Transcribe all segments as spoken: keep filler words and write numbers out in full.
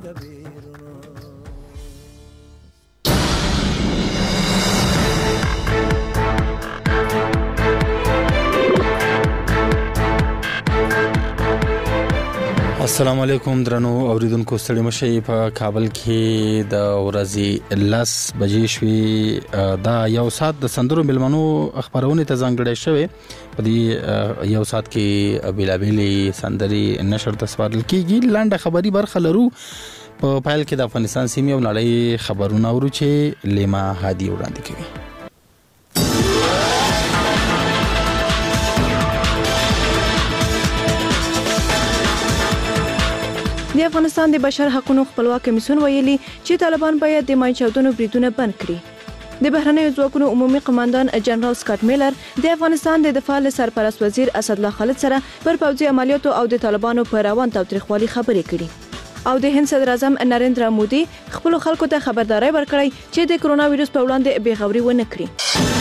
السلام علیکم درنو اوریدونکو، ستړي مشئ. په کابل کې د ورځې لس بجې شوې. دا یو ساعت د سندرو ملمنو خبرونه ته ځانګړی شوی. په دې یو ساعت کې بیلابېلې سندري نشر تسوارل کیږي. لاندې خبري برخه لرو. په پایل کې د افغانستان سیمې او نړۍ خبرونه ورو چې لیما هادي وړاندې کوي. د افغانستان د بشر حقوقو خپلواک کمیسیون ویلي چې طالبان باید د ماین چاودنو بریدونه بند کړي. د بهرنیو ځواکونو عمومي قماندان جنرال سکاټ میلر د افغانستان د دفاع سرپرست وزیر اسدالله خالد سره پر پوځي عملیاتو او د طالبانو پر روان تاوتریخوالي خبرې کړي. او د هند صدر اعظم نریندرا مودي خپل خلکو ته خبرداري ورکړی چې د کرونا وایروس په وړاندې بېغوري ونه کړي.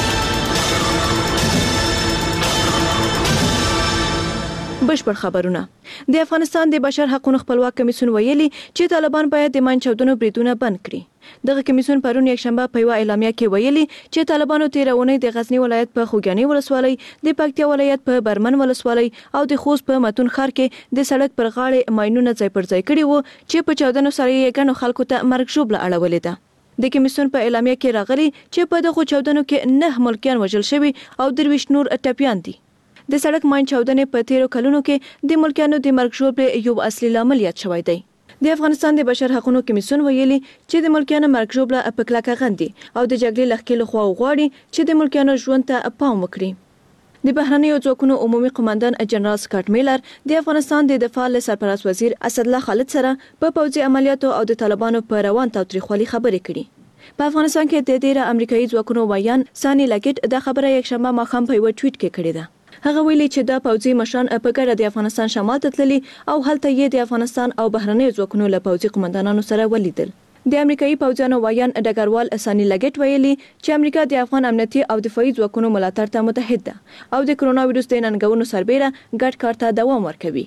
بشپړ خبرونه. د افغانستان د بشر حقوقو خپلواک کمیسیون ویلي چې طالبان باید د ماین چاودنو بریدونه بند کړي. دغه کمیسیون پرون یکشنبه په یو اعلامیه کې ویلي چې طالبانو تیرونی د غزنی ولایت په خوګانی ولسوالۍ، د پکتیا ولایت په برمن ولسوالۍ او د خوست په متون ښار کې د سړک پر غاړه ماینونه ځای پر ځای کړي وو چې په چاودنو سره یې ګڼو خلکو ته مرګ ژوبله اړولې ده. د کمیسیون په اعلامیه کې راغلي چې په دغه چاودنو کې نه ملکیان وژل شوي او درویش نور ټپیان دي. د سړک ماین چاودنې په تیرو کلونو کې د ملکیانو د مرګ ژوبلې یو اصلي لامل یاد شوی دی. د افغانستان د بشر حقوقو کمیسیون ویلي چې د ملکیانو مرګ ژوبله په کلکه غندي او د جګړې لخوا لخوا غواړي چې د ملکیانو ژوند ته پام وکړي. د بهرنیو ځواکونو عمومي قماندان جنرال سکاټ میلر د افغانستان د دفاع سرپرست وزیر اسدالله خالد سره په پوځي عملیاتو او د طالبانو په روان تاوتریخوالي خبرې کړي. په افغانستان کې د ډیره امریکایي ځواکونو وایان سانی لګټ د خبره یکشنبه ماښام په یو ټویټ کې کړې ده. هغه ویلي چې دا پوځي مشران په ګډه د افغانستان شمال ته تللي او هلته یې د افغانستان او بهرنیو ځواکونو له پوځي قومندانانو سره ولیدل. د امریکایي پوځیانو وایان ډګروال سانی لګټ ویلي چې امریکا د افغان امنیتي او دفاعي ځواکونو ملاتړ ته متحد ده او د کرونا وایروس د ننګونو سربېره ګډ کار ته دوام ورکوي.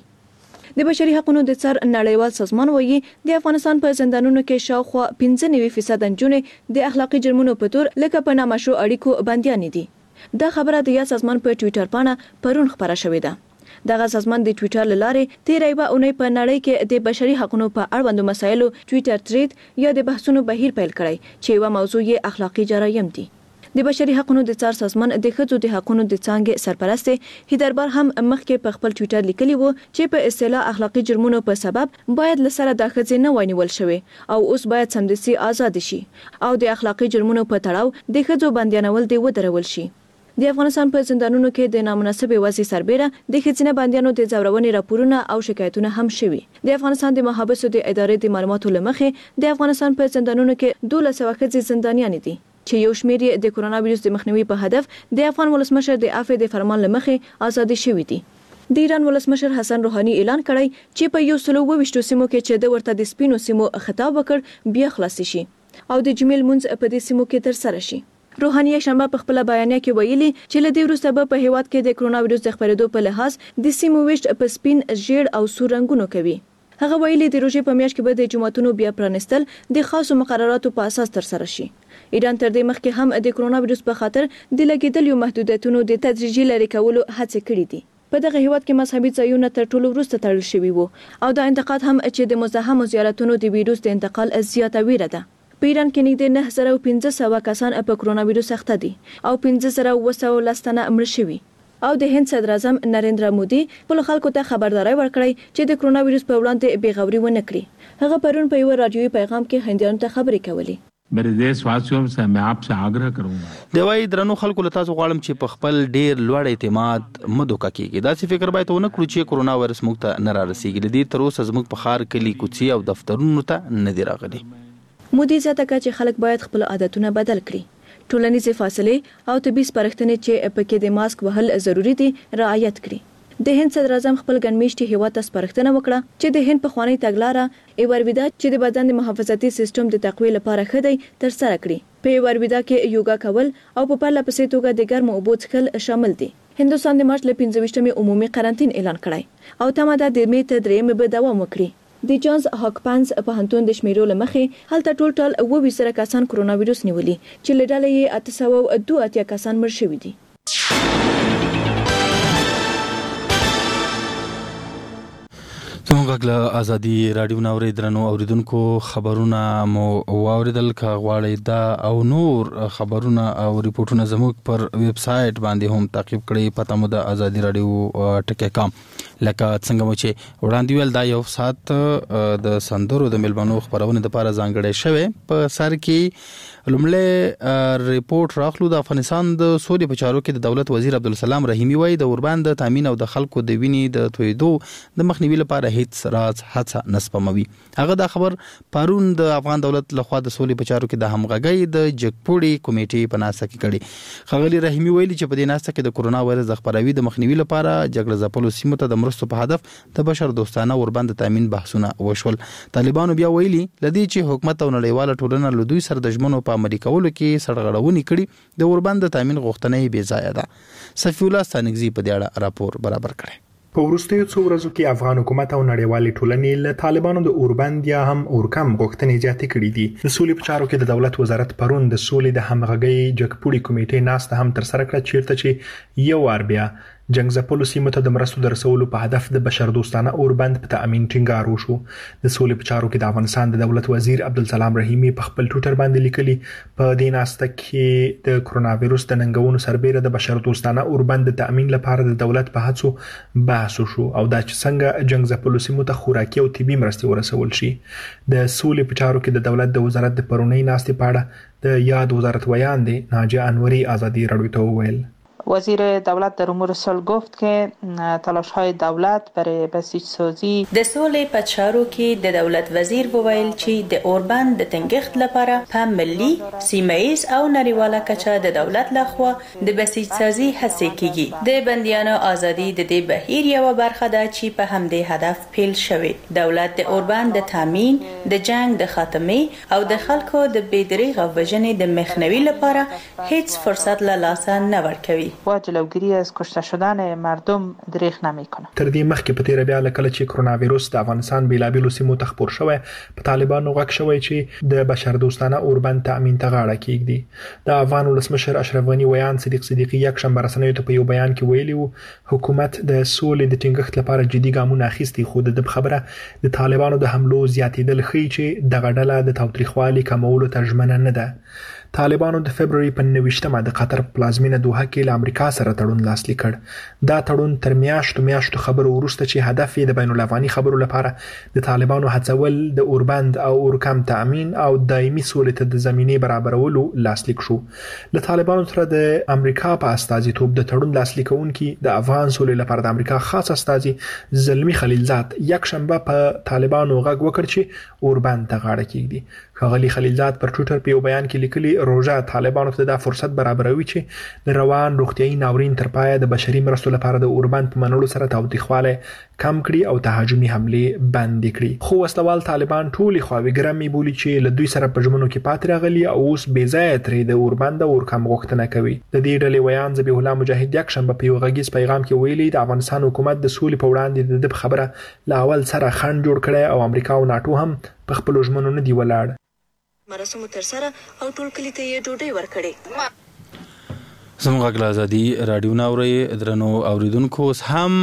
د بشري حقوقو د څار نړیوال سازمان وایي د افغانستان په زندانونو کې شاوخوا پنځه نوي فیصد نجونې د اخلاقي جرمونو په تور لکه په نامشروع اړیکو بندیانې دي. دا خبره د یا سازمان په ټویټر باندې پرون خبره شوې ده. دغه سازمان د ټویټر لاره تیر یوه اونۍ په نړۍ کې د بشري حقوقو په اړوند مسایلو ټویټر تریډ یا د بحثونو بهیر پیل کړی چې یو موضوع یې اخلاقی جرایم دي. د بشري حقوقو د څار سازمان د ښځو د حقوقو د څانګې سرپرست هیدربار هم مخکې په خپل ټویټر لیکلی وو چې په اصطلاح اخلاقی جرمونو په سبب باید لسره د ښځې نه ونیول شوی او اوس باید سمدستي آزاد شي او د اخلاقی جرمونو په تړاو د ښځو بندیانول دی ودرول شي. د افغانستان په زندانونو کې د نامناسبې وضع سربېره د ښځینه بندیانو د ځورونې راپورونه او شکایتونه هم شوي. د افغانستان د محابسو د ادارې د معلوماتو له مخې د افغانستان په زندانونو کې دولس سوه ښځې زندانیانې دي چې یو شمېر یې د کرونا وایروس د مخنیوي په هدف د افغان ولسمشر د عفو د فرمان له مخې آزادي شوي دي. د ایران ولسمشر حسن روحاني اعلان کړی چې په یو سل او اوویشتو سیمو کې چې د ورته د سپینو سیمو خطاب وکړ بیا خلاص شي او د جمیل منځ په دې سیمو کې ترسره شي. روحاني شنبه په خپل بیانیه کې ویلي چې له دې وروسته به په هیواد کې د کرونا وایروس د خپرېدو په لحاظ د سیمو ویشت په سپین، ژیړ او سور رنګونو کوي. هغه ویلي د روژې په میاشت کې به د جوماتونو بیا پرانستل د خاصو مقرراتو په اساس ترسره شي. ایران تر دې مخکې هم د کرونا وایروس په خاطر د لګیدلو محدودیتونو د تدریجي لرې کولو هڅې کړې دي. په دغه هیواد کې مذهبي ځایونه تر ټولو وروسته تړل شوي وو او دا انتقاد هم چې د مزاحمو زیارتونو د وایروس د انتقال زیاته ویره ده. په ایران کې نږدې نه زره او پنځه سوه کسان په کرونا وایروس اخته دي او پنځه زره اوه سوه لس تنه مړه شوي. او د هند صدر اعظم نریندرا مودي خپل خلکو ته خبرداري ورکړی چې د کرونا وایروس په وړاندې بېغوري ونه کړي. هغه پرون په یو رادیوي پیغام کې هندیانو ته خبرې کولې. मेरे देशवासियों से मैं आपसे आग्रह करूंगा د وای درنو خلکو له تاسو غواړم چې په خپل ډیر لوړ اعتماد مدوکا کیږي. دا څه فکر باید ونه کړو چې کرونا وایروس موږ ته نه را رسیږي. لدی تر اوسه زموږ په خار کلی کوڅې او دفترونو ته نه دی راغلي. مودي زیاته کړه چې خلک باید خپل عادتونه بدل کړي، ټولنیزې فاصلې او طبي سپارښتنې چې پکې د ماسک وهل ضروری دي رعایت کړي. د هند صدر اعظم خپل ګڼمیشتي هیواد ته سپارښتنه وکړه چې د هند پخوانی تګلاره ایورویدا چې د بدن د محافظتي سیستم د تقویه لپاره ښه دی ترسره کړي. په ایورویدا کې یوګا کول او په پرله پسې توګه د ګرمو اوبو څښل شامل دي. هندوستان د مارچ له پنځه ویشتمې عمومي قرنطین اعلان کړی او تمه ده د می ته درېیمې به دوام وکړي. د جانز هاکپنز پوهنتون د شمیرو لمخې هلته ټول ټال اوه ویشت زره کسان کرونا وایروس نیولي چې له ډلې یې اته سوه دوه اتیا کسان مړ شوي دي. زموږ له ازادي رادیو ناوري درنو اوریدونکو خبرونه مو واوریدل کا غواړی دا او نور خبرونه او ریپورتونه زموږ پر ویب سټ باندې هم تعقیب کړئ. پته مو د ازادي رادیو ټکی کام لکه څنګه مو چې وړاندې ویل دا یو سات د سندرو د ملبانو خبرونه د لپاره ځانګړی شوی. په سر کې لومړی ریپورت راخلو د افغانستان د سولې په چارو کې د دولت وزیر عبدالسلام رحیمی وایي د اوربند د تامین او د خلکو د وینې د تویدو د مخنیوي لپاره هیڅ راز هڅه نسپموي. هغه دا خبر پرون د افغان دولت لخوا د سولې په چارو کې د همغږۍ د جګپوړي کمیټې په ناسته کې کړي. ښاغلي رحیمی ویلي چې په دې ناسته کې د کورونا وایرس د خپراوي د مخنیوي لپاره جګړه ځپلو سیمو ته د مرستو په هدف د بشر دوستانه اوربند تامین بحثونه وشول. طالبانو بیا ویلي لدی چې حکومت او نړیواله ټولنه له دوی سره د ژمنو په عملي کولو کې سرغړونې کړي د اوربند تامین غوښتنې بې ځایه ده. صفی الله ستانګزي په دې اړه راپور برابر کړي. په وروستیو څو ورځو کې افغان حکومت او نړیوالې ټولنې له طالبانو د اوربند یا هم اورکم غوښتنې زیاتې کړې دي. د سولې په چارو کې د دولت وزارت پرون د سولې د همغږۍ جګپوړي کمیټې ناسته هم تر سره کړه چیرته چې یو وار بیا جنگ ځپلو سیمو ته د مرستو د رسولو په هدف د بشر دوستانه اوربند په تامین ټینګار وشو. د سولې په چارو کې د افغانستان د دولت وزیر عبدالسلام رحیمی په خپل ټویټر باندې لیکلي په دې ناسته کې د کرونا وایروس د ننګونو سربېره د بشر دوستانه اوربند د تامین لپاره د دولت په هڅو بحث وشو او دا چې څنګه جنگ ځپلو سیمو ته خوراکي او طبي مرستې ورسول شي. د سولې په چارو کې د دولت د وزارت د پرونی ناستې په اړه د یاد وزارت ویاند ناجیه انوری ازادي رادیو ته وویل. وزیر دولت در امور صلح گفت که تلاش‌های دولت برای بسیج سازی د سولې په چارو کې د دولت وزیر وویل چې د اوربند د تنګښت لپاره په ملي، سیمه‌ایز او نړیواله کچه د دولت لخوا د بسیج سازي هڅې کیږي. د بندیانو ازادي د دې بهیر یو برخه ده چې په همدې هدف پیل شوی. دولت د اوربند د تامین، د جنگ د خاتمه او د خلکو د بېدریغه وژنې د مخنیوي لپاره هیڅ فرصت له لاسه نه ورکوي. و جلوگیری از کشته شدن مردم دریغ نمیکنه. تر دې مخکې په تیر بیا لکه چې کرونا وایروس د افغانستان بیلابیلو سیمو ته خپور شوی په طالبانو غږ شوی چې د بشر دوستانه اوربند تامین ته غاړه کیږدي. د افغان ولسمشر اشرف غنی ویان صدیق صدیقی یک شنبه رسنیو ته په یو بیان کې ویلي وو حکومت د سولې د ټینګښت لپاره جدي ګامونه اخیستي خو د خبره د طالبانو د حملو زیاتېدل ښیي چې دغه ډله د تاوتریخوالي کمولو ته ژمنه نه ده. طالبانو د فبرवरी په نویشتمه د قطر پلازمینه دوحه کې له امریکا سره تړون لاسلیک کړ. دا تړون تر میاشتو میاشتو خبرو وروسته چې هدف یې د بین الافغاني خبرو لپاره د طالبانو هڅول د اوربند او اورکم تامین او دایمي سولې ته د زمینې برابرولو لاسلیک شو. له طالبانو سره د امریکا په استازیتوب د تړون لاسلیکونکي د افغان سولې لپاره د امریکا خاص استازي زلمی خلیلزاد یک شنبه په طالبانو غږ وکړ چې اوربند ته غاړه کیږدي. ښاغلي خلیلزاد پر ټویټر په یو بیان کې لیکلي روژه طالبانو ته دا فرصت برابروي چې د روان روغتیايي ناورین تر پایه د بشري مرستو لپاره د اوربند په منلو سره تاوتریخوالی کم کړي او تهاجمي حملې بندې کړي. خو وسلوال طالبان ټولې خواوې ګرمې بولي چې له دوی سره په ژمنو کې پاتې راغلي او اوس بې ځایه ترې د اوربند او اورکم غوښتنه کوي. د دې ډلې ویان ذبیح الله مجاهد یک شنبه په یو غږیز پیغام کې ویلي د افغانستان حکومت د سولې په وړاندې د خبره له اول سره خنډ جوړ کړی او امریکا او ناتو هم په خپلو ژمنو نه دی ولاړ. مراسمو تر سره او ټول کلی ته یې ډوډۍ ورکړې. زموږ غږ ازادي رادیو ناوري درنو اوریدونکو هم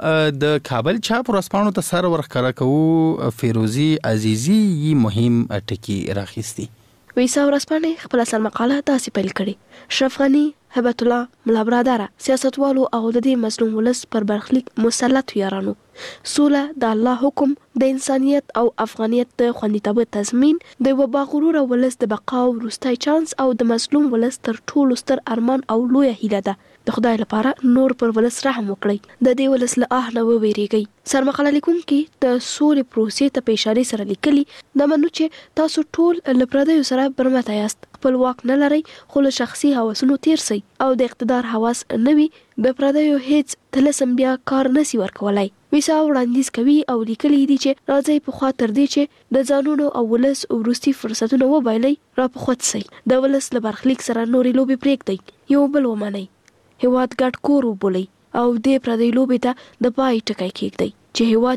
د کابل چاپ ورسپانو ته سر ورخکاره کوو فیروزی عزیزی مهم ټکی راخیستی. ویسا ورسپانې خپل اصل مقاله داسې پیل کړي. اشرف غنی، هبت الله، ملا برادره، سیاستوالو او د دې مظلوم ولس پر برخلیک مسلط یارانو، سوله د الله حکم، د انسانیت او افغانیت د خوندیتوب تضمین، د یو باغرور ولس د بقا او وروستی چانس او د مظلوم ولس تر ټولو ستر ارمان او لویه هیله ده. د خدای لپاره نور پر ولس رحم وکړئ. د دې ولس له آه نه وویریږئ. سرمقاله لیکونکي د سولې پروسې ته په اشارې سره لیکلي دا منو چې تاسو ټول له پردیو سره برمته یاست. خپل واک نه لرئ خو له شخصي هوسونو تیر سئ او د اقتدار حواس نه وي د پردیو هیڅ تلسم بیا کار نسی ورکولای. ویسا وړاندیز کوي او لیکلي دي چې راځي په خوا تر دې چې د ځانونو او ولس وروستي فرصتونه وبایلئ را په خود سئ. د ولس له برخلیک سره نورې لوبې پرېږدئ، یو بل ومنئ، هیواد ګډ کور وبولئ او دې پردی لوبې ته د پای ټکی کېږدئ چې هیواد یې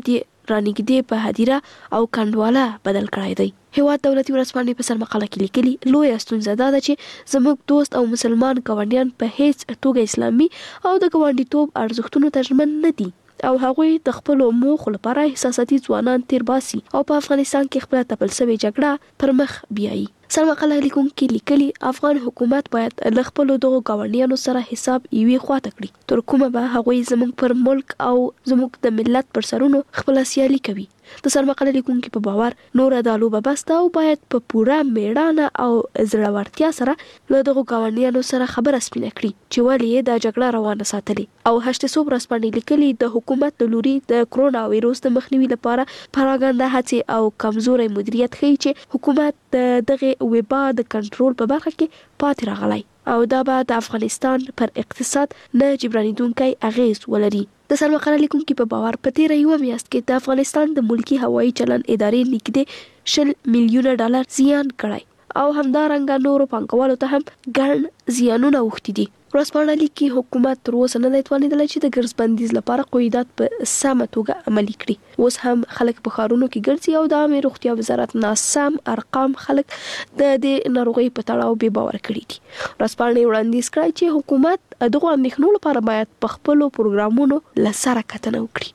رانګدې په هدیره او کندواله بدل کړی دی. هیواد دولتي ورځپاڼې په سرمقاله کې لیکلي لویه ستونزه دا ده چې زموږ دوست او مسلمان ګاونډیان په هیڅ توګه اسلامي او د ګاونډیتوب ارزښتونو ته ژمن نه دي او هغوی د خپلو موخو لپاره احساساتي ځوانان تیر باسي او په افغانستان کې خپله تپل سوې جګړه پر مخ بیایي. سرمقاله لیکونکي لیکلي افغان حکومت باید له خپلو دغو ګاونډیانو سره حساب یوې خواته کړي تر کومه به هغوی زموږ پر ملک او زموږ د ملت پر سرونو خپله سیالي کوي. د سرمقاله لیکونکي په باور نوره دا لوبه بسته او باید په پوره میړانه او زړورتیا سره له دغو ګاونډیانو سره خبره سپینه کړي چې ولې یې دا جګړه روانه ساتلې. او هشت صوب ورځپاڼې لیکلي د حکومت د لوري د کرونا وایروس د مخنیوي لپاره پراګنده هڅې او کمزوري مدیریت ښیي چې حکومت د دغه وبا د کنټرول په برخه کې پاتې راغلی او دا به د افغانستان پر اقتصاد نه جبرانیدونکی اغیز ولري. د سرمقاله لیکونکي په باور په تیره یوه میاشت کې د افغانستان د ملکی هوایي چلن ادارې نږدې شل میلیونه ډالر زیان کړی او همدارنګه نورو پانګوالو ته هم ګڼ زیانونه اوښتي دي. ورځپاڼه لیکي حکومت تر اوسه نه دی توانېدلی چې د ګرځ بندیز لپاره قیودات په سمه توګه عملي کړي. اوس هم خلک په ښارونو کې ګرځي او د عامې روغتیا وزارت ناسم ارقام خلک د دې ناروغۍ په تړاو بې باوره کړي دي. ورځپاڼې وړاندیز کړی چې حکومت دغو اندېښنو لپاره باید په خپلو پروګرامونو له سره کتنه وکړي.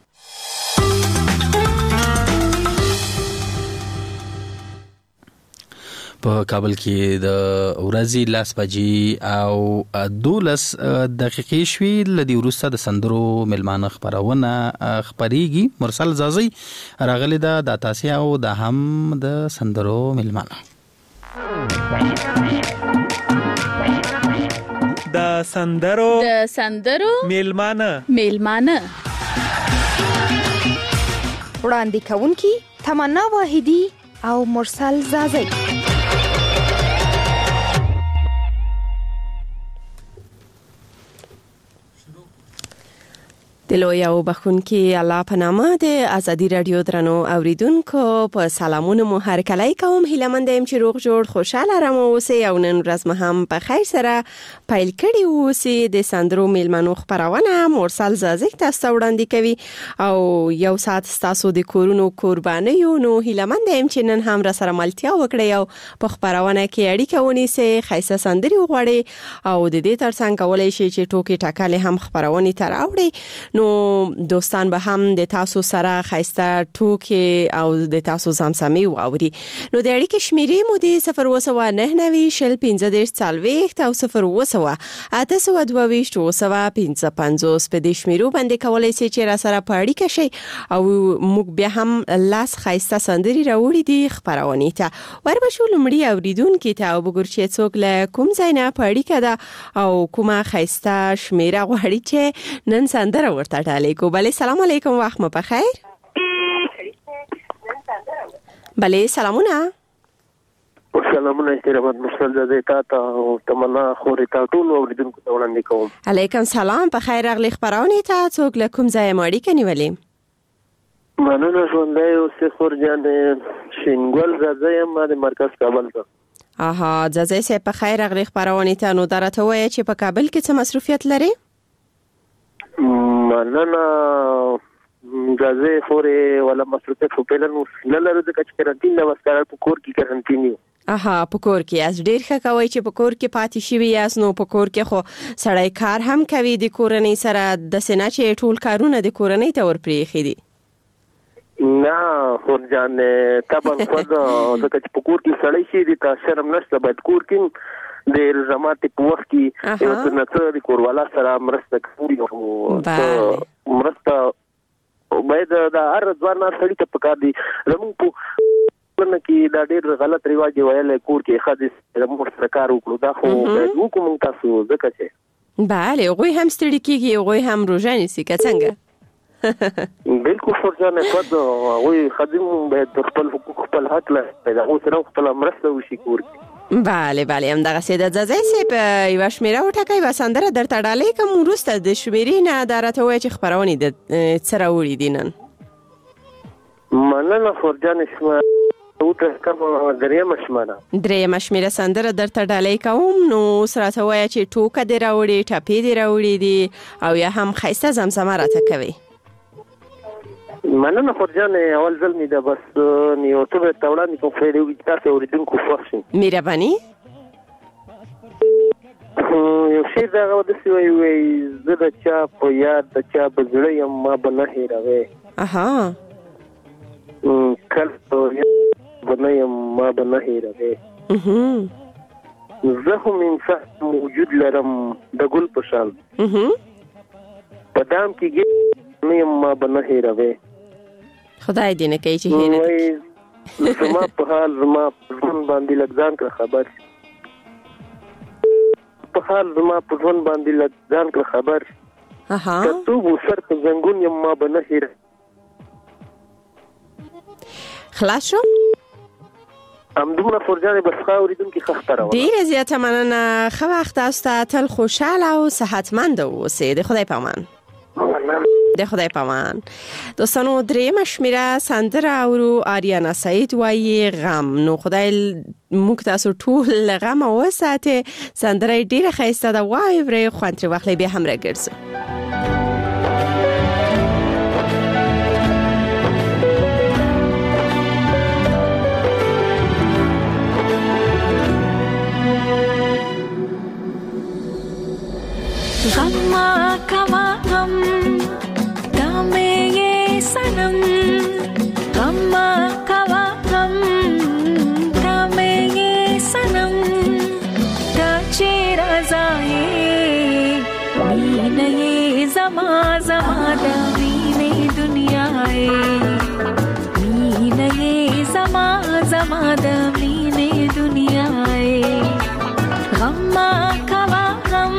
په کابل کې د ورځې لاس بجې او دولس دقیقې شوي لدی وروسته د سندرو ملمانه خبرونه خبريږي. مرسل زازي راغلی دا د تاسې او د هم د سندرو ملمانه د سندرو د سندرو ملمانه ملمانه وړاندې کوونکی تمنا واحدی او مرسل زازي. د لوی او بخونکي الله په نامه د ازادي رادیو درنو اوریدونکو په سلامونه مو هرکلی کوم. هیلمند یم چې روغ جوړ خوشاله رم اوسئ او نن ورځ مو هم په خیر سره پیل کړي اوسئ. د سندرو میلمنو خبرونه مرسل زازي تاسو ته وړاندې کوي او یو ساعت تاسو د کورونو قربانیو. نو هیلمند یم چې نن هم را سره ملتیا وکړئ او په خبرونه کې اړیکه ونیسئ، خیسه سندري وغواړئ او د دې ترڅنګ کولای شئ چې ټوکې ټاکلې هم خبرونه تر راوړئ. نو دوستان به هم د تاسو سره خیسته ټوکې او د تاسو زمزمې واوري. نو د اړیکې شمیرې مو د صفر اووه سوه نهه نوي شل پنځه دېرش څلوېښت او صفر اووه سوه اته سوه دوه ویشت اووه سوه پنځه پنځوس په دې شمیرو باندې کولی شئ چې را سره په اړیکه شئ او موږ بیا هم لاس خیسته سندري راوړي دي خبرونې ته. وربشو لومړي اوریدونکي ته او وګورئ چې څوک له کوم ځای نه په اړیکه ده او کومه خیسته شمیره غواړي چې نن سندره ورته ډالۍ کو. بله سلام علیکم، وخت مو بخیر. بله سلامونه. سلامونه احترامات مرسل زازي تا ته او تمنا خوري تا ټول اوریدونکو ته وړاندې کوم. علیکم سلام، په خیر راغلی خبرونه ته. څوک له کوم ځای ماړی کني ولی؟ مننه ژوندۍ اوسې خور جان شینګل زازي ما د مرکز کابل ته. اها زازي سه په خیر راغلی خبرونه ته. نو درته وای چې په کابل کې څه مصروفیت لري؟ مننه زازي خوري ولا مصروفیت خو په لنو لاره د کچ کرنټین د وسکار په کور کې کرنټین یو. اها په کور کې از ډیر ښه کوي چې په کور کې پاتې شي یاس. نو په کور کې خو سړی کار هم کوي د کورنۍ سره د سنا چې ټول کارونه د کورنۍ ته ورپریخي دي. نه خور جان طبعا خو د کچ په کور کې سړی شي د تا شرم نشته باید کور کې د الزامات په وخت کې یو څه نه څه د کوروالا سره مرسته کوي او مرسته باید د هر ځوان سړي ته پکار دي. زموږ په نه کې دا ډېر غلط ریواج ویل کور کې خاص زموږ سره کار وکړو دا خو موږ کوم تاسو ځکه چې bale غوي هم ستړي کیږي غوي هم روزانه سي څنګه بالکل فرجانه خود غوي خدمت باید خپل حقوق خپل حق له پیدا او سره خپل مرسته وشي کور کې. بله بله هم دغه سیده زازي سي په یو شمیره وټکای و سندره درته ډالۍ کوم. وروسته د شمیرې نه درته وای چې خبرونه د سره وړي دي نن. مننه فرجانه شما او ته کوم دریم شماره دریم شمیره سندره درته ډالۍ کوم. نو سره ته وای چې ټوکه دی راوړي ټاپې دی راوړي دي او یا هم خیسته زمزمه راته کوي. مننه خورجان اول ځل می ده بس نیو ته ته وړاندې کوم فایده وي تاسو اوریدونکو خوښ شي مهرباني یو شی دا غو د سی وی وی زه د چا په یاد د چا بزړی یم ما به نه هیروي اها کله به نه یم ما به نه هیروي زه هم انسان موجود لرم د ګل په شان په دام کې نه یم ما به نه هیروي خدای دې نه کوي چې هیر زما په حال زما په ژوند باندې لږ ځان کړه خبر په حال زما په ژوند باندې لږ ځان کړه خبر اها که تو سر په زنګون یم ما به نه هیر خلاص شو همدومره فرجانې بس ښه اورېدونکي ښه خپرونه ډېره زیاته مننه ښه وخت تاسو ته تل خوشحاله او صحتمند اوسئ د خدای په امان د خدای په امان. دوستانو درېیمه شمیره سندره اورو آریانا سعید وایي غم. نو خدای موږ تاسو ټول غم وساتئ. سندره ډېره ښایسته ده واورئ خوند ترې واخلئ بیا هم راګرځو. غم کما غم دامے یہ سنم غم کما غم دامے یہ سنم دا چیر ازائے مین یہ زما زما دا مین دنیا ہے مین یہ زما زما دا مین دنیا ہے غم کما غم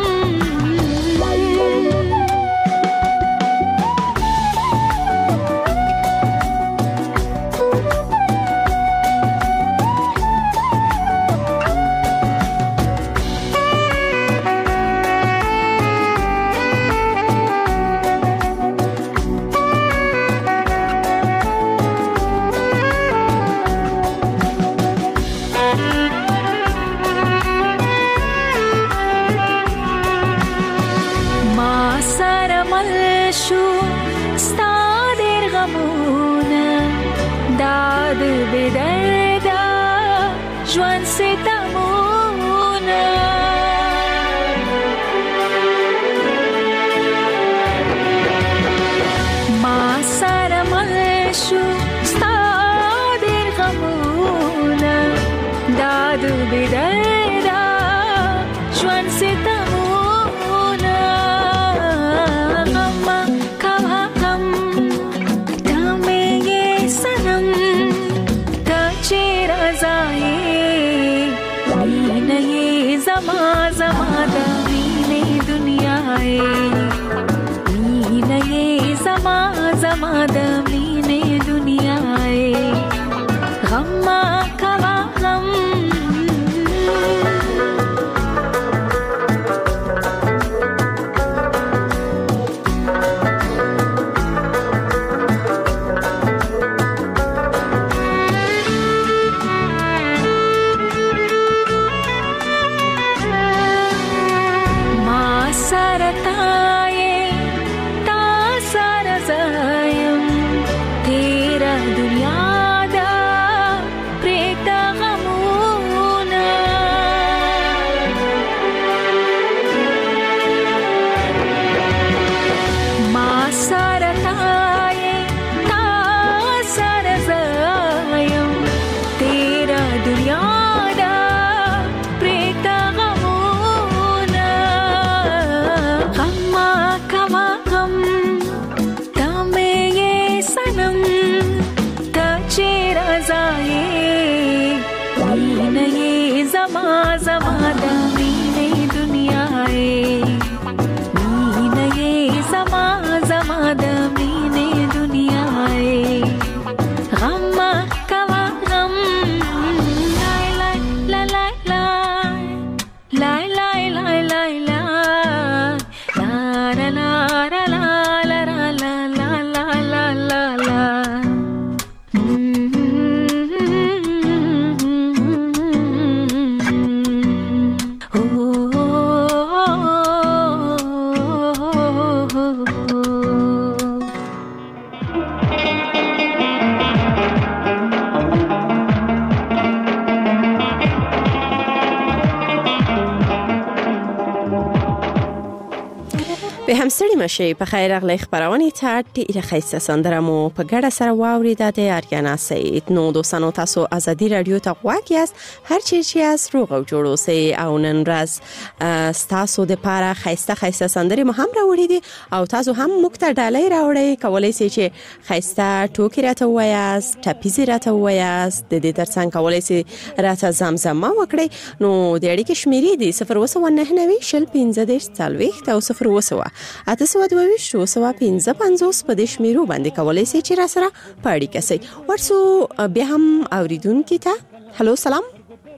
به همستړي مشي په خیر اغلی خبرونه ته ډیره ښایسته سندره مو په ګډه سره واوریده د اریانا سعید. نو دوستانو تاسو ازادي رادیو ته غواړئ یاست هر چی چې از روغ او جوړ اوسئ او نن ورځ تاسو د پاره ښایسته ښایسته سندرې مو هم راوړي دي او تاسو هم موږ ته ډالۍ راوړئ. کولای شئ چې ښایسته ټوکې راته ووایاست، ټپیزې راته ووایاست، د دې ترڅنګ کولای شئ راته زمزمه وکړئ. نو د اړیکې شمیرې دي صفر اووه سوه نهه نوي شل پنځه دېرش څلوېښت او صفر اووه سوه اته سوه دوه ویشت اووه سوه پنځه پنځوس په دې شمیرو باندې کولای شئ چې را سره په اړیکه شئ. ورسو بیا هم اوریدونکي ته هلو سلام.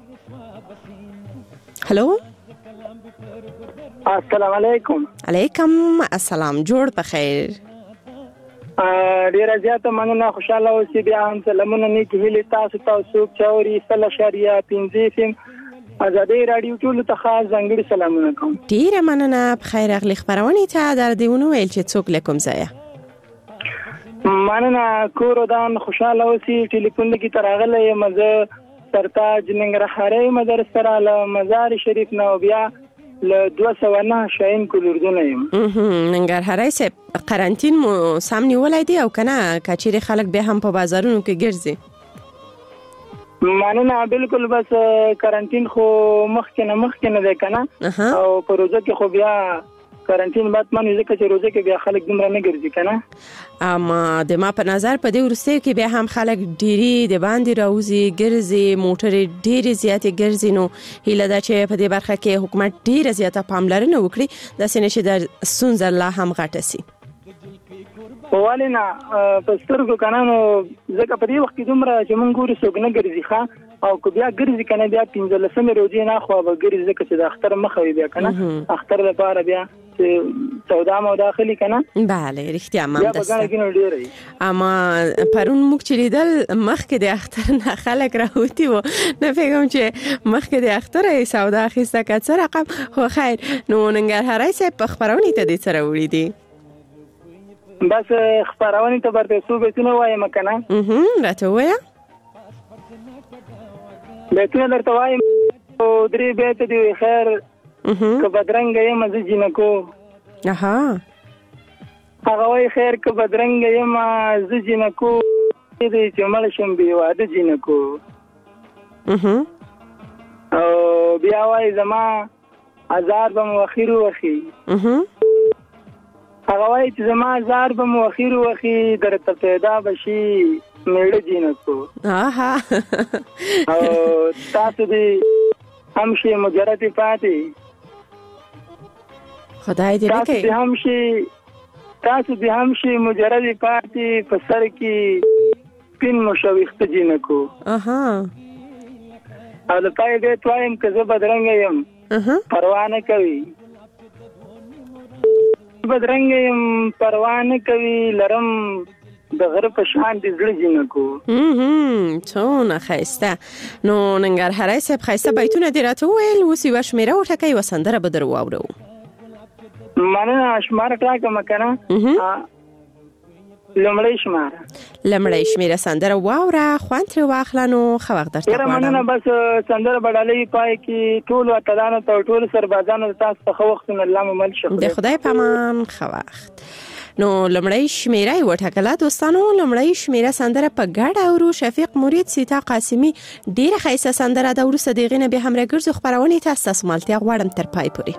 هلو السلام علیکم. علیکم السلام. جوړ په خیر. ډیره زیاته مننه. خوشاله اوسئ. بیا هم سلامونه نیکې هیلې تاسو ته څوک چوري سل اشاریه پنځه فیم ازادي رادیو ټول ته خاص ځانګړي سلامونه کوم. ډیره مننه. په خیر اغلی خبرونه ته در دیونه ویل چې څوک لکم ځای. مننه. کوردان خوشاله اوسئ. ټلیفون کې تراغله مزه سرتاج ننګرهاري مدرسه را له مزار شریف نو بیا له دوه سوه نه شاین کولردونه یم. ننګرهاري سه قرنټین مو سم نیولای دی او کنه کچېری خلک به هم په بازارونو کې ګرځي؟ مننه. بالکل بس قرنټین خو مخکې نه مخکې نه دی کنه او په روزه کې خو بیا قرنټین بعد منو ځکه چې روزه کې بیا خلک دومره نه ګرځي کنه. اما د ما په نظر په دې ورسته کې بیا هم خلک ډيري د باندې راوځي ګرځي موټر ډيري زیاتې ګرځي. نو هیله ده چې په دې برخه کې حکومت ډیره زیاته پاملرنه وکړي د سینې چې د سنځ الله هم غټه سي. والینا په سترګو کنانو ځکه په دې وخت کې دومره چې مونږ ګورو څوک نه ګرځي ښه او کو بیا ګرځي کنه بیا پنځلسمه روزي نه خو به ګرځي ځکه چې د اختر مخه وي بیا کنه اختر لپاره بیا سودا مو داخلي کنه. بله رښتیا مامدسته. اما پرون موږ چې لیدل مخکې د اختر نه خلک راوتی وو نه فکرم چې مخکې د اختر سودا اخیسته که څه رقم. خو خیر نو ننګرهاري صاحب په خبرونه ته دې سره وړي دي بس خبرونه ته برته څو بیتونه وایم کنه. اها راته وایا. بیتونه درته وایم او درې بیت دی خیر که بدرنګ یم از جنکو. اها هغه وای خیر که بدرنګ یم از جنکو دې چې مل شم بي واده جنکو. اها او بیا وای زما هزار بم وخیر وخی. اها هغه وای چې زما هزار بم وخیر وخی درته پیدا بشي میړه جنکو. اها او تاسو دې هم شي مجرد پاتې خدای دې تاسو دې هم شي تاسو دې هم شي مجرد پاتې په سر کې پین مشويخت جنکو. اها او د پای دې توایم که زه بدرنګ یم اها پروا نه کوي بدرنګ یم پروا نه کوي لرم د غره په شان دې زړه جنکو. هم څونه ښایسته. نو ننګرهاري صاحب ښایسته بیتونه دې راته وویل اوس یوه شمېره وټاکئ یوه سندره به در واورو. مننه. شماره ټاکم کنه. لومړی شماره لومړی شمېره سندره واوره خوند ترې واخله. نو ښه وخت درته غواړم. مننه. بس سندره به ډالۍ پای کې ټولو اتلانو ته ټولو سربازانو ته تاسو ته ښه وختونه الله مو مل شه. د خدای په امان ښه وخت. نو لمړی شمیره یې وټاکله دوستانو. لمړی شمیره سندره په ګډه اورو. شفیق مرید سیتا قاسمی ډیره ښایسته سندره ده. وروسته د هغې نه بیا هم راګرځو خپرونې ته ستاسو ملتیا غواړم تر پای پورې.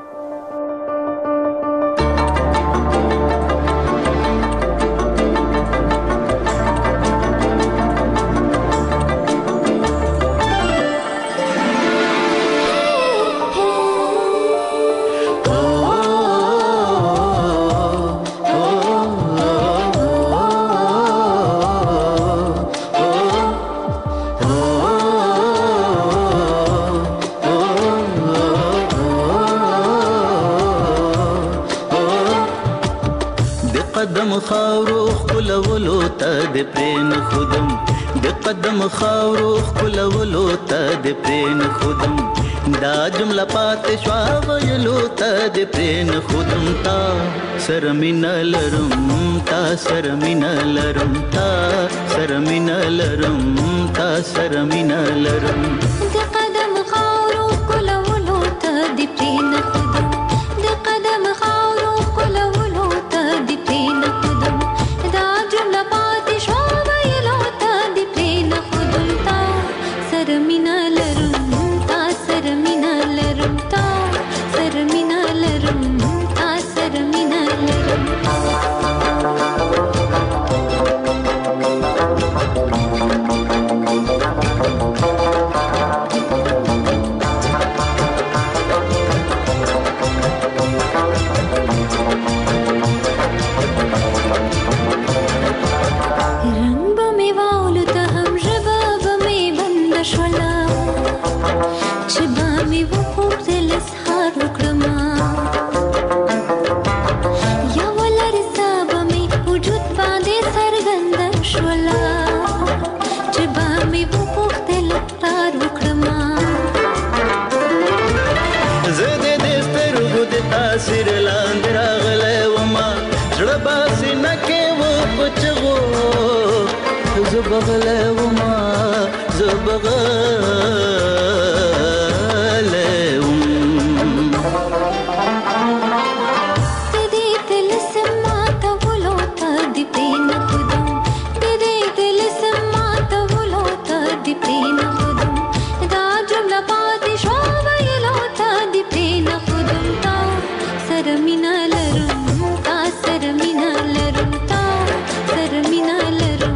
قدم خاورو خلولو ته د پرین خودم د قدم خاورو خلولو ته د پرین خودم دا جمله پاتې شوا ویلو ته د پرین خودم تا سره مینه لرم تا سره مینه لرم تا سره مینه لرم تا سره مینه لرم د قدم خاورو خلولو ته د پرین خودم د قدم خاورو سره مینا لرم تا سره مینا لرم تا سره مینا لرم تا سره مینا لرم زبغله وما زبغله وم تدي تلسمات ولوتا دي بين خدم تدي تلسمات ولوتا دي بين خدم دا جمله پاتې شو ویلوتا دي بين خدم تا سره مینا لرم تا سره مینا لرم تا سره مینا لرم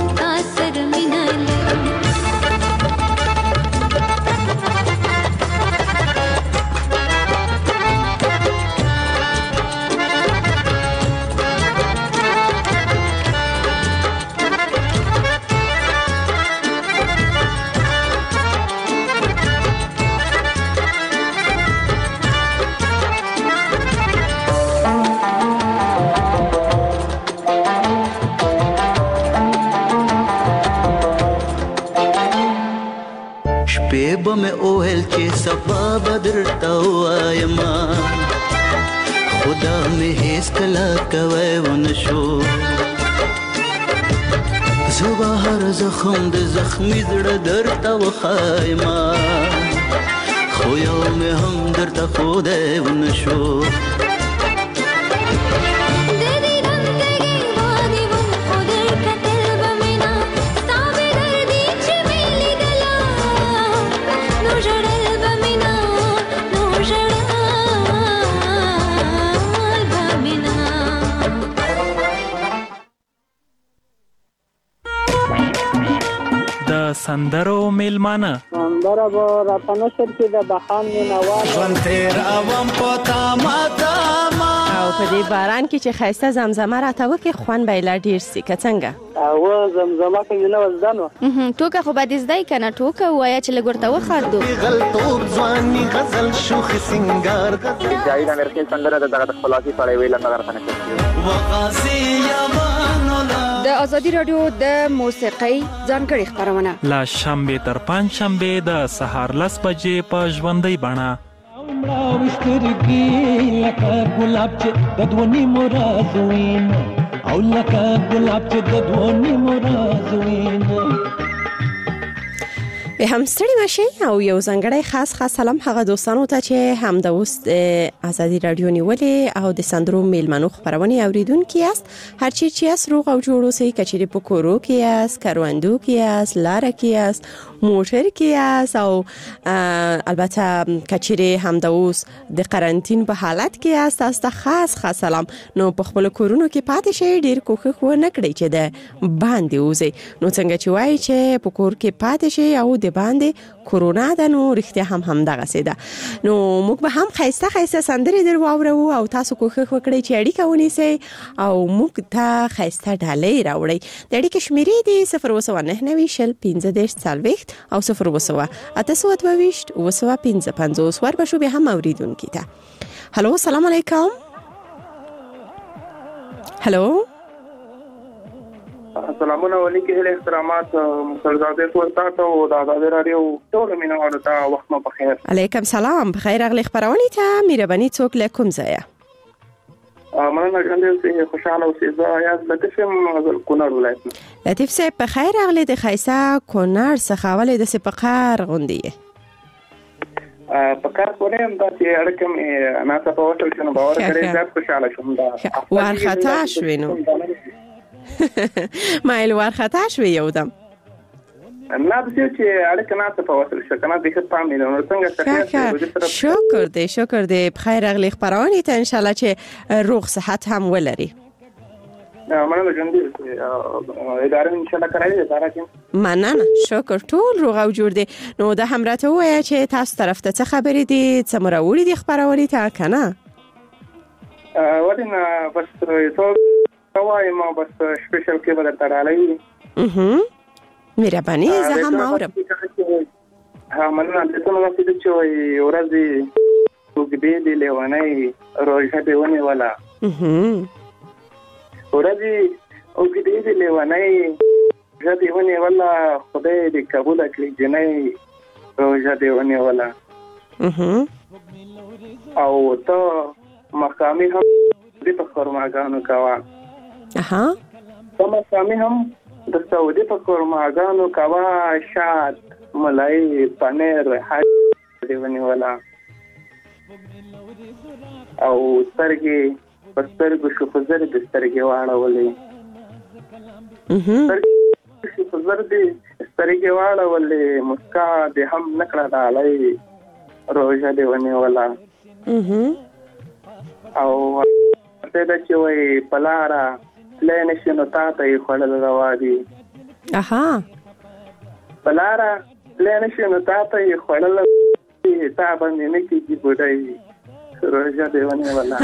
به مې اوهل چې صفا بدر تا وایما خدا مې هیڅ کله کوي ونشو زه هر زخم د زخمي زړه درته وخایما خو یو مې هم درته خدای ونشو سندرو میلمانه سندره به راته نشر کې د بخان مینوال ژوند تېروم په تامه تامه او په دې باران کې چې ښایسته زمزمه راته وکړي خوند به یې لا ډېر سي که څنګه او زمزمه کوي نه زده نو ټوکه خو به دې زده یې که نه ټوکه ووایه چې لږ ورته وخاندو غلطوب ځواني غزل شوخ سینګار جاوید امیر خیل سندره د دغه د خپلواکي په اړه ویله نه راته نشر کېږي وغازي یمانولا د ازادي رادیو د موسیقۍ ځانګړې خپرونه لا شنبه تر پنځ شنبه د سهار لس بجې په ژوندۍ بڼه لکه ګلاب چې د دوونی مرازوین او لکه ګلاب چې د دوونی مرازوین به هم ستړي مشي او یو ځانګړی خاص خاص سلام هغه دوستانو ته چې هم د اوس ازادي رادیو نیولې او د سندرو میلمنو خبرونه اوریدونکو یاست هر چی چې اس روغ او جوړ اوسئ کچېری په کورو کې یاست کاروندو کې یاست لار کې یاست موټر کې یاست او البته کچېری هم د اوس د قرنټین په حالت کې یاست تاسو خاص خاص سلام نو په خپل کورونو کې پاتې شئ ډیر کوښښ ونه کړئ چې د باندې اوسئ نو څنګه چې وایي چې په کور کې پاتې شئ او د باندې کورونا ده نو رښتیا هم هم دغه سي ده نو موږ به هم خایسته خایسته سندري در واورو او تاسو کوښښ وکړئ چې اړیکه ونیسئ او موږ ته خایسته ډالۍ راوړئ د اړیکې شمیرې دي صفر اووه نهه نوي شل پنځه دېرش څلوېښت او صفر اووه اته سوه دوه ویشت اووه پنځه پنځوس ور به شو به هم اوریدونکي ته هلو سلام علیکم هلو سلامونه علیکم هله احترامات مسلزاده ورته او د آزادي رادیو ټول مینوالو ته وخت مو بخیر علیکم سلام بخیر اغلی خبرونه ته مهرباني څوک له کوم ځای مننه ګندل سي خوشاله اوسئ زه یا لطیف یم کونړ ولایت لطیف صاحب بخیر اغلی د خیسه کونړ څخه ولې د سپقار غوندي په کار کولم دا چې اړکم نه تاسو په وټل شنو باور کړئ زه خوشاله شوم دا ور خطا شوینو مایل ور خطا شوی یو دم نه د چې اړیکه نه څه په وصل شو کنه د ښه پام نه څنګه شکر دې شکر دې بخیر اغلی خبرونه ته ان شاء الله چې روغ صحت هم ولري. مننه جون دې اداره ان شاء الله کوي اداره کې مننه شکر ټول روغ او جوړ دي. نو د همراته وای چې تاسو طرف ته څه خبرې دي څه مروړي دي خبرونه ته کنه ودینا بس تو توای ما بس سپیشل کې بل ترالای اها مهرباني زه هم اورم. ها مننه د څه نو چې چې ورځي وګړي دی لیوانای روزه دی ونه ولا اها ورځي وګړي دی لیوانای روزه دی ونه ولا خدای دې قبول کړي جنای روزه دی ونه ولا اها او ته مقامي هم دې په خرماګانو کاوه اها ته مقامي هم د سعودي په خرماګانو کاوه شات ملای پنیر حاج دی ونه ولا او سترګي پسترګو شو فزر د سترګي واړولې اها شو فزر دې سترګي واړولې مسکا دې هم نکړه دالای روزه دې ونه ولا اها او ته د چوي پلارا لنه شنو تاته خړل راوادي اها پلارا لنه شنو تاته خړل تا باندې نه کیږي بډای روزه دی ونه ولا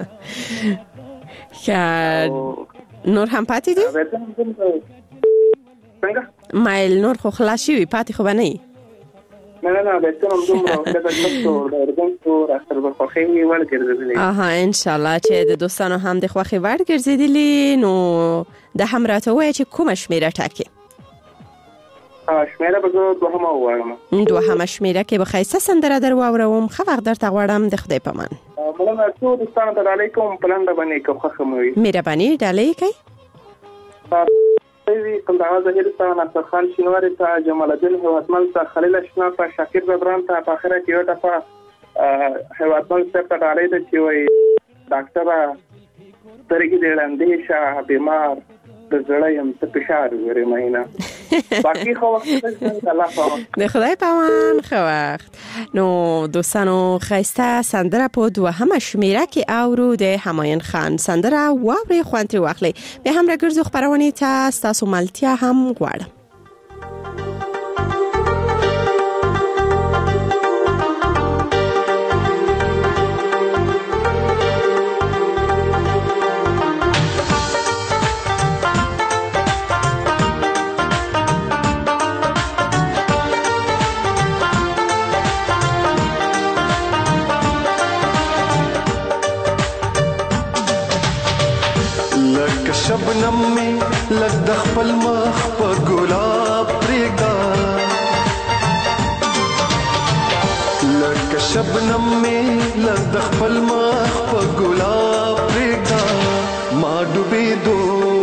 خیر نور هم پاتې دي څنګه مایل نور خو خلاص شي پاتې خو بنئ نه نه نه به تم دومره د تاسو درګون تو راستر په خوخي ول ګرځېدلې اها ان شاء الله چې د دوستانو هم د خوخي ور ګرځېدلې نو د همراته وای چې کوم شمیره ټاکي شمیره به دوهمه وایم دوهمه شمیره کې به خیسه سندره در واوروم خو وخت درته غواړم د خدای په مان موږ ټول دوستانو ته علیکم پلان د باندې کوم خخه موي مهرباني ډالۍ کوي وی کوم دا ظاهر ته نصر خان شینواری ته جمال الدین هوتمل ته خلیل اشنا ته شاکر زبران ته په اخره کې یو دفعه هوتمل څخه ته راړې د چې وای ډاکټر ترګي دې لاندې شه بیمار د زړه يم ته فشار ورې مینه باقي خو الله د خدای په امان خو وخت نو دوستانو خیسته سندره په دوهمه شمیره کې اورو د همایون خان سندره واوري خوانتي واخلي به هم راګرځو خبرونه ته تاسو ملتیا هم غواړم शबनम में लग द खपल मख په ګلاب پرېږده لکه شبنم में لگ د خپل مخ په ګلاب پرېږده ما ډوبېدو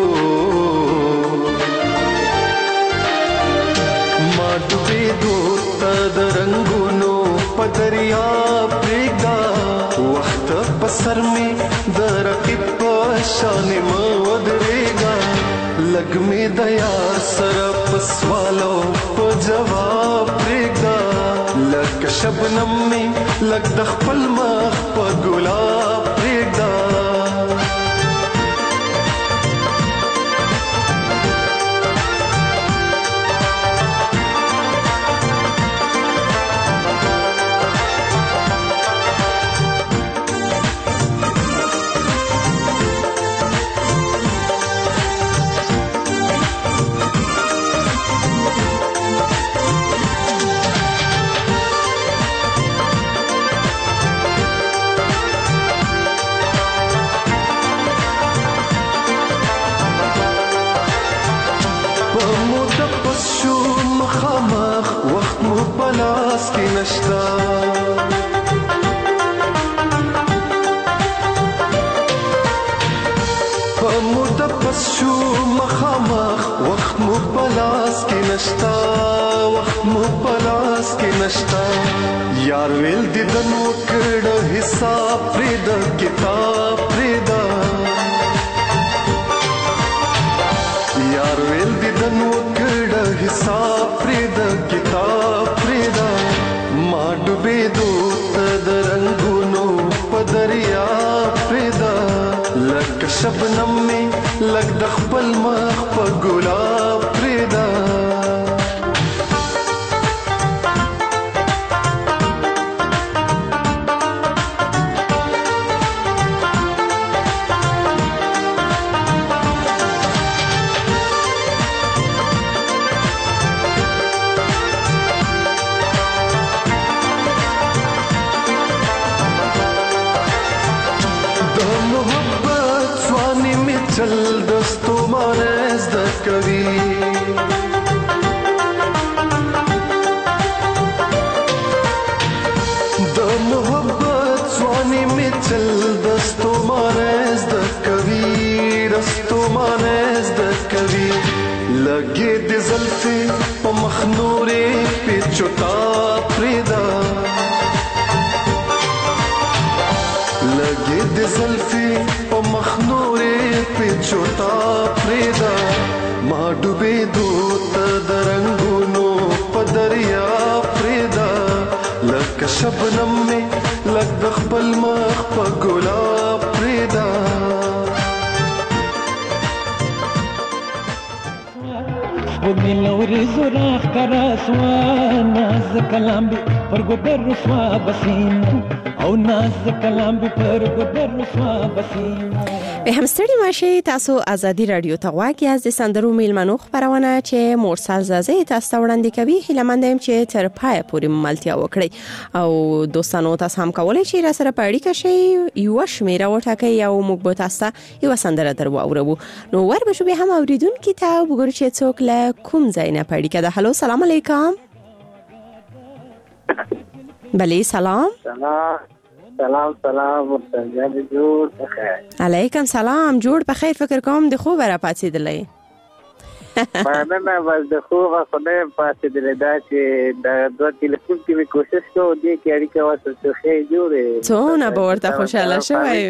ما ډوبېدو ته د رنګونو په دریاب پرېږده وخت په سر مې د رقیب په شان مه ودرېږه لږ مې د یار سره په سوالو په جواب پرېږده لکه شبنم مې لږ د خپل مخ په ګلاب پرېږده نشتا په موده پس شو مخامخ وخت مو پلاس کې نشتا وخت مو پلاس کې نشتا یار ویل دې د نو کړه حساب پرې د کتاب پرې دا یار ویل دې د نو کړه حساب انصاف پرېدا کتاب پرېدا ما ډوبېدو ته د رنګونو په دریا پرېدا لکه شبنم مې لږ د خپل مخ په ګلاب پرېدا چل دستو مانز د کوي د محبت سوانی می چل دستو مانز د کوي دستو مانز د کوي لګي د زلفي په مخنورې په چوتا پرېدا لګي د زلفي په مخنورې چوتا پرېدا ما ډوبېدو ته د رنګونو په دریا پرېدا لکه شبنم مې لږ د خپل مخ په ګلاب پرېدا سپوږمۍ له وریځو راښکاره سوه ناز کلام مې پر ګودر سوه بسیمه او ناز کلام مې پر ګودر سوه بسیمه به همستړي ماشي تاسو ازادي رادیو ته غواړئ از د سندرو میلمنو خبرونه چې مورسل زازي تاسو وړاندې کوي هیلمندم چې تر پای پورې ملتیا وکړي او دوستانو تاسو هم کولای شئ را سره پاړی کشي یو شمیره وټاکي او موږ به تاسو یو سندره درو اورو نو ور به شو به هم اوریدونکو ته وګورئ چې څوک له کوم ځای نه پاړی کده هالو سلام علیکم بله سلام سلام سلام سلام مرتضی جوړ بخیر علیکم سلام جوړ بخیر فکر کوم د خوب را پاتېدلې مننه بس د خوب خدای پاتېدلې دا چې د دوه ټلیفون کې کوشش کوو دې کې اړیکه واسه څه جوړه څونه به ورته خوشاله شوی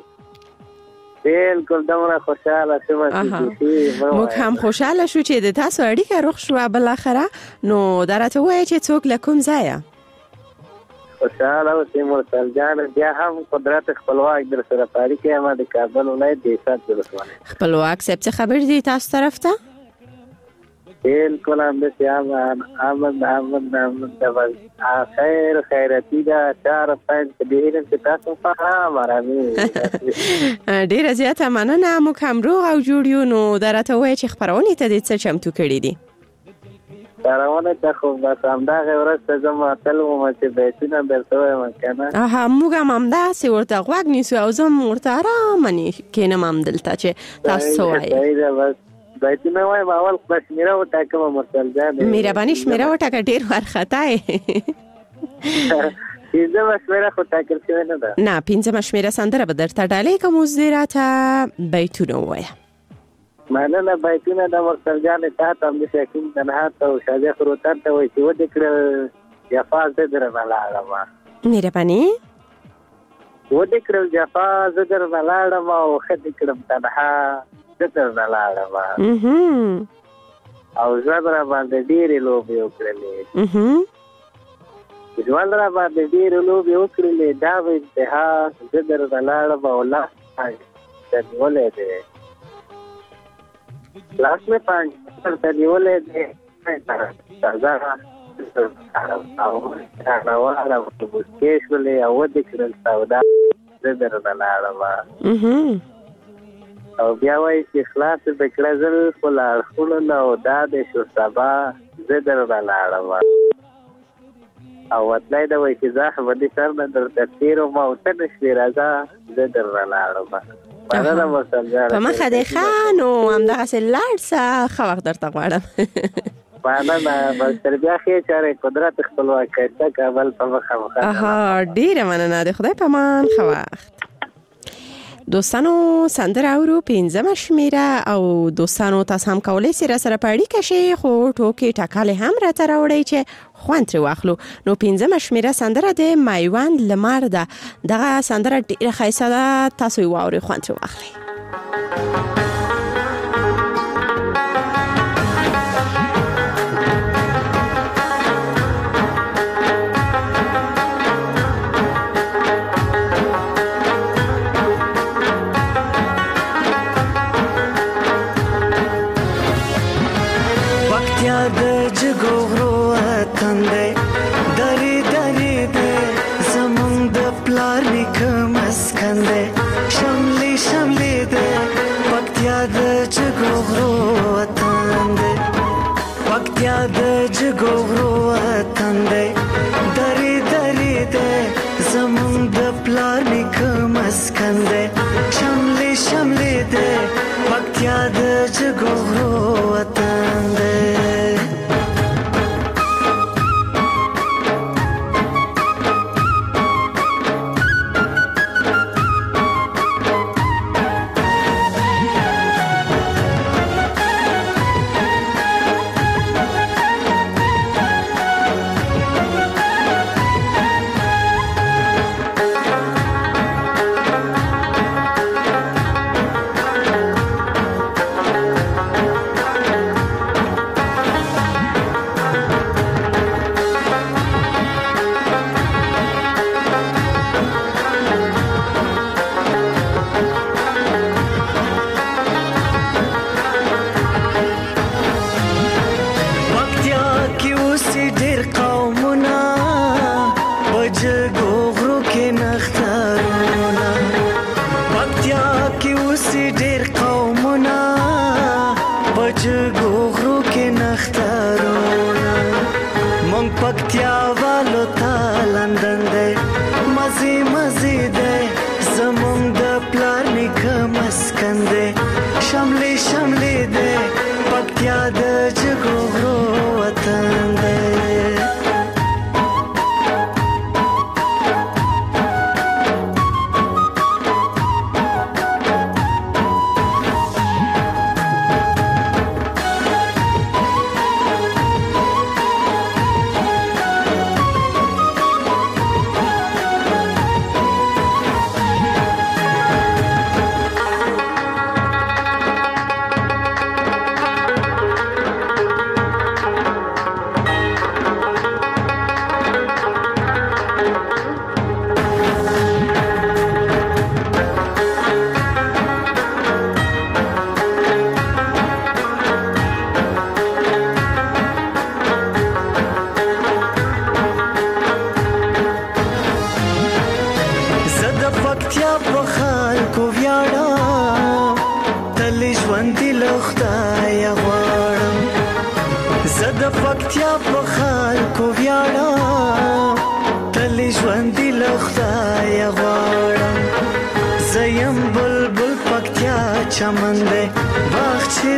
بالکل دمره خوشاله شوم موږ هم خوشاله شو چې د تاسو اړیکه روغ شو بل اخره نو درته وایي چې څوک له کوم ځای خوشاله او تیمور سلجان بیا هم قدرت خپلواک در سره پاری کې ما د کابل ولایت د ایسات ولسوالۍ خپلواک صاحب څه خبر دي تاسو طرف ته بالکل هم د سیام احمد احمد احمد د خیر خیرتی دا چار پنځ دې چې تاسو په مرامي ډیر زیاته مننه مو کوم روغ او جوړ یو نو درته وای چې خبرونه ته د څه چمتو کړی دي کارونه ته خو بس همدغه ورځ زما تل مو چې بیتونه درته وایم کنه اها موږ هم دا سی ورته غوږ نیسو او زم ورته آرام نی کینم هم دلته چې تاسو وایي بس بیتونه وایم اول خلاص میرا وټاکم مرسل جان میرا باندې شمیره وټاکه ډیر ورخته پینځه مشوره خو ټاکل شوی نه ده نه پینځه مشوره سندره به درته ډالۍ کوم زیراته بیتونه وایه مننه بیتونه د مرسل جان ته هم د شکیم تنها ته او شاده خروتان ته وایي چې ودې کړه جفا زدر ملاړم مهرباني ودې کړه جفا زدر ملاړم او خدې کړم تنها زدر ملاړم او زبر باندې ډېرې لوبې وکړلې ژوند را باندې ډېرې لوبې وکړلې دا به انتها زدر ملاړم او لا تنولې دی لاس میں پانچ تر نیولې دي تازه او راوړل او بوسکېش ولې او د کړل سودا زدر ملاړم او بیا وایي چې خلاص د کړزل خلا خل نو دا د شو سبا زدر ملاړم او وتلای دا وایي چې زه باندې سر نه در تیر او ما ته نشي راځه زدر ملاړم مننه مرسل جان په مخه دی خان او همدغه سلار څه خو وخت درته غواړم مننه بس تر بیا خیر چاره قدرت خپلواک ته کابل په مخه مخه اها ډیره مننه د خدای په امان خو وخت دوستانو سندره اورو پنځمه شمیره او دوستانو تاسو هم کولای شئ را سره پاړی کشي خو ټوکی ټاکاله هم را تر وړي چې خوان تر واخلو نو پنځمه شمیره سندره د مایوند لمر ده دغه سندره ډیره ښایسته ده تاسو یې واورئ خوان تر واخلئ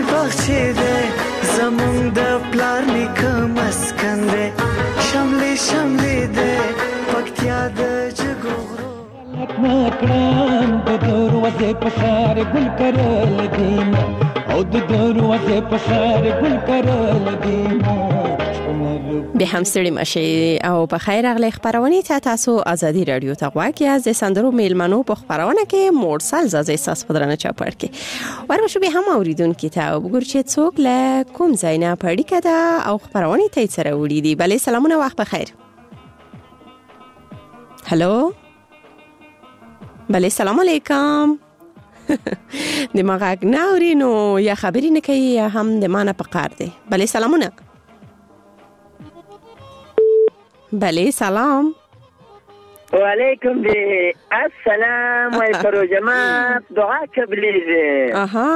بخشي دې زمونږ د پلار نیکه مسکن دې شملې شملې دې پکتیا د جګو نکړم د دروازې په سر ګل کرل دین او د دروازې په سر ګل کرل دین به هم ستړي مشي او په خیر اغلی خبرونه ته تاسو ازادي رادیو ته غواړئ از سندرو میلمنو په خبرونه کې مرسل زازي ساس پدرنه چاپړ کې ورمشو به هم اوریدونکو ته وګور چې څوک له کوم ځای نه پړی کده او خبرونه ته سره وړي دي بلې سلامونه وخت بخیر هالو بلې سلام علیکم دماغ ناوري نو یا خبرې نه کوي یا هم د مانه په قار دی بلې سلامونه بله سلام وعلیکم دی السلام وای پرو جماعت دعا قبلیږي اها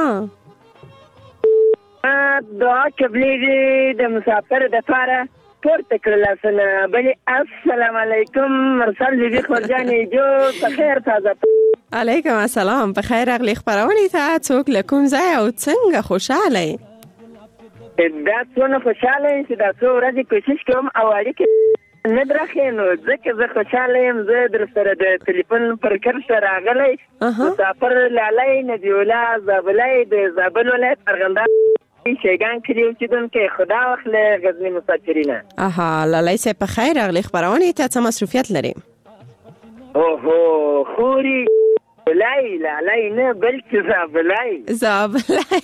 دعا قبلیږي د مسافر د پاره پورته کړل اسنه بله السلام علیکم مرسل دې خورجانې جو په خیر تازه علیکم السلام په خیر اغلی خبرونه ته څوک لکم ځای او څنګه خوشاله دا څونه خوشاله چې دا څو ورځې کوشش کوم او اړیکې نه درخې نو ځکه زه خوشاله یم زه در سره د ټلیفون پر کرښه راغلی مسافر لالی ندیولا زابلی د زابل ولایت ارغنداب شیګان کلي اوسېدونکی خدا واخلې غزني مسافرینه اها لالی صاحب په خیر راغلی خپرونې ته څه مصروفیت لري اوهو خوري لالی لالی نه بلکې زابلی زابلی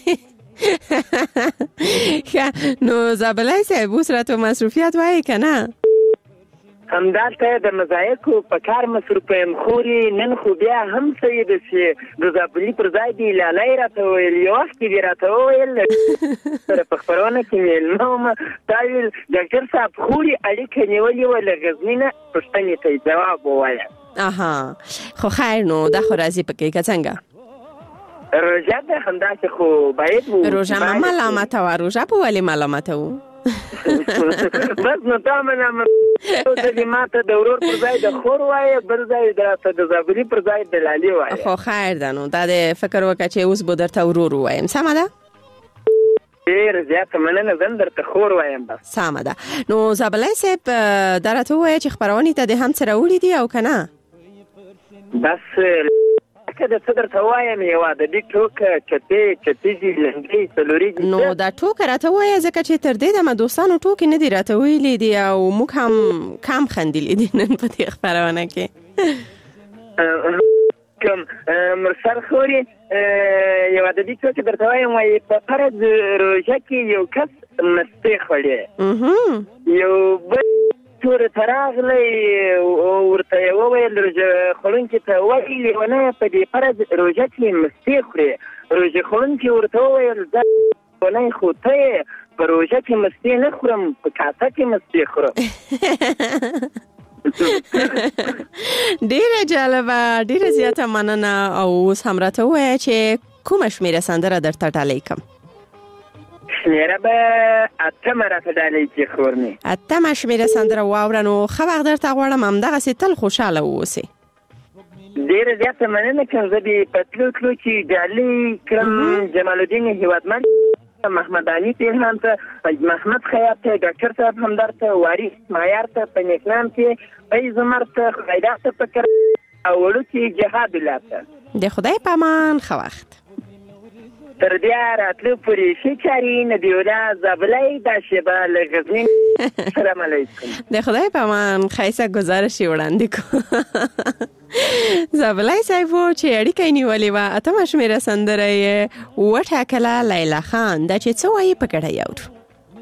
نو زابلی صاحب اوس راته مصروفیت وایي که نه همدالته د مزایکو په کار مصروف یم خوري نن خو بیا هم څه یې ده چې د زابلي پر ځای دې لالی راته وویل یو وخت کې دې راته وویل سره په خپرونه کې میلمه ومه تا ویل ډاکټر صاحب خوري اړیکه نیولې وه له غزني نه پوښتنې ته یې جواب ووایه اها خو خیر نو دا خو راځي پکې که څنګه روژه ده همداسې خو باید روژه ما ملامته وه روژه په ولې ملامته وو بس نو تا ملامت دې ما ته د ورور پر ځای د خور وایه بل ځای درته د زابلي پر ځای د لالي وایه خو خیر ده نو دا د فکر وکړه چې اوس به درته ورور ووایم سمه ده ډېر زیاته مننه زه درته خور وایم بس سمه ده نو زابلی صاحب دا راته ووایه چې خپرونې ته دې هم څه راوړي دي او که نه بس که د څه درته وایم یوه د دې ټوکه چپې چپیږي لنډې څلورېږي نو دا ټوکه راته ووایه ځکه چې تر دې دمه دوستانو ټوکې نه دي راته ویلي دي او موږ هم کم خندلي دي نن په دې خپرونه کې کوم مرسل خوري یوه د دې ټوکې درته وایم وایي په فرض روژه کې یو کس مستې خوړې یو بل تور تراغلی ورته وویل روژه خوړونکي ته وایي لیونیه په دې فرض روژه کې مستې خورې روژه خوړونکي ورته وویل زه لیونی خو ته یې په روژه کې مستې نه خورم په کاسه کې مستې خورم ډیره جالبه ډیره زیاته مننه او اوس هم راته ووایه چې کومه شمېره سندره درته ډالۍ کړم شمېره به اتمه راته ډالۍ کړي خور مې اتمه شمېره سندره واوره نو ښه وخت درته غواړم همدغسې تل خوشحاله واوسې ډېره زیاته مننه کوم زه دې په تلو تلو کې ډالۍ کړم جمال الدین هیوادمند محمد علي تهران ته محمد خیاط ته ډاکټر صاحب همدرد ته وارث معیار ته په نیکنام کې فیض عمر ته خدایدار ته فکر او وړوکي جهاد الله ته د خدای په امان ښه وخت تر بیا راتلو پورې ښې چارې نبیولا زابلی دا شیبه له غزني سلام علیکم د خدای په امان ښایسته ګزارش یې وړاندې کړو زابلی صاحب و چې اړیکه یې نیولې وه اتمه شمېره سندره یې وټاکله لیلا خان دا چې څه وایي په ګډه یې اورو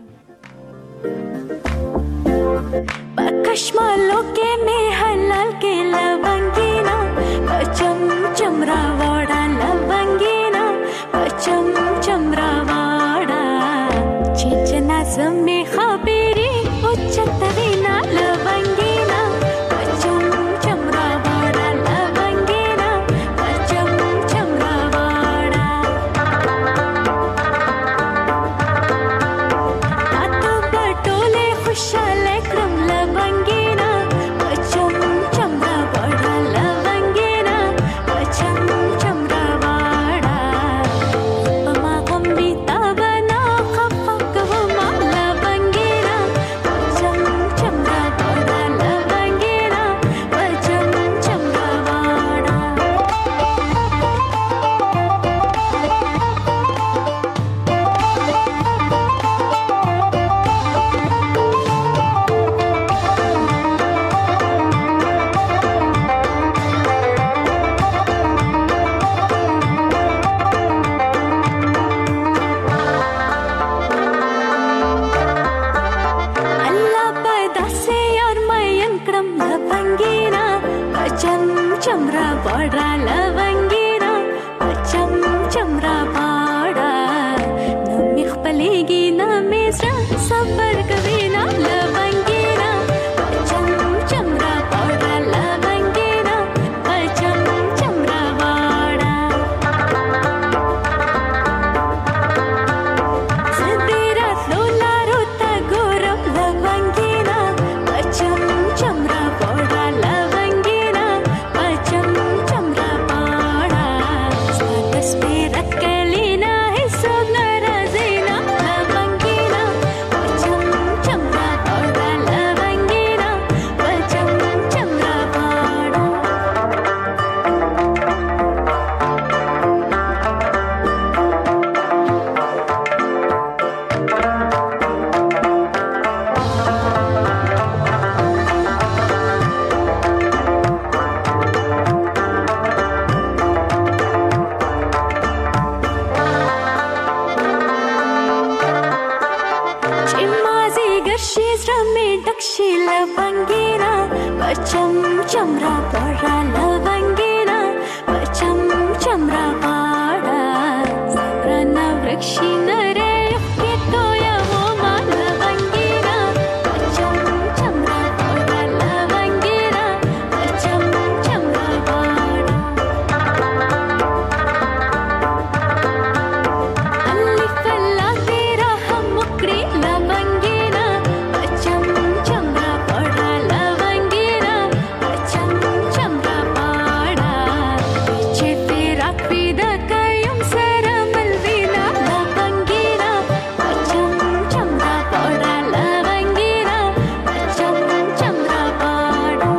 کشمالو کې مې حلال کې لونګینا پچم چمرا وړا لونګینا پچم چمرا وړا چې جنا سمې خبرې او چتوینا لونګینا پچم چمرا وړا لونګینا پچم چمرا وړا تاسو په ټوله خوشاله کرم لونګینا پچم ګورم لونګینا چم چمرا پړا لونګینا چم چمرا پړا نو مخبلېږي نه میسرا صبر کوي نه لونګینا چم چمرا پړا لونګینا چم چمرا پړا سدیرا لولارو تا ګورم لونګینا چم چمرا پړا لونګینا چم چمرا پړا ستاسو سپیرا کلینا هیڅ ناراضینا لونګینا چم چمرا پړا لونګینا چم چمرا پړا چې مازیګر شي زړه مې ډک شي لونګینا چم چمرا پړا لونګینا چم چمرا پړا سپرنا ورکشي نره کې تویا مو ما لونګینا چم چمرا پړا لونګینا چم چمرا پړا الف الله تیرا هم مکړي لونګینا چم چمرا پړا لونګینا چم چمرا پړا چې تیرا پیدا کيم سره ملوینا لونګینا چم چمرا پړا لونګینا چم چمرا پړا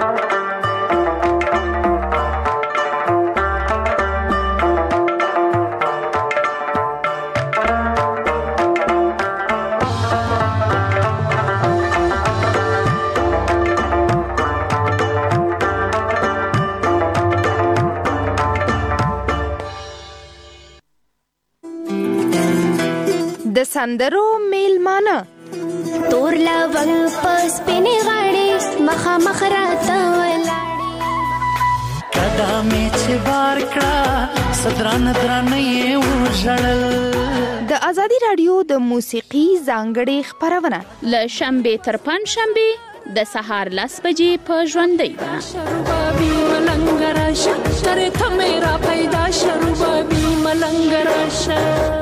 د سندرو میلمانه تور لونګ پس پنې غاړي مخامخ راته ولاړې کدا مې چې بار کړه صدران درانه یې وژړل د ازادي رادیو د موسیقي ځانګړې خبرونه ل شنبه تر پنځ شنبه د سهار لس بجې په ژوندۍ بڼه شروبابي ملنګ راشه تر ته مې را پیدا شروبابي ملنګ راشه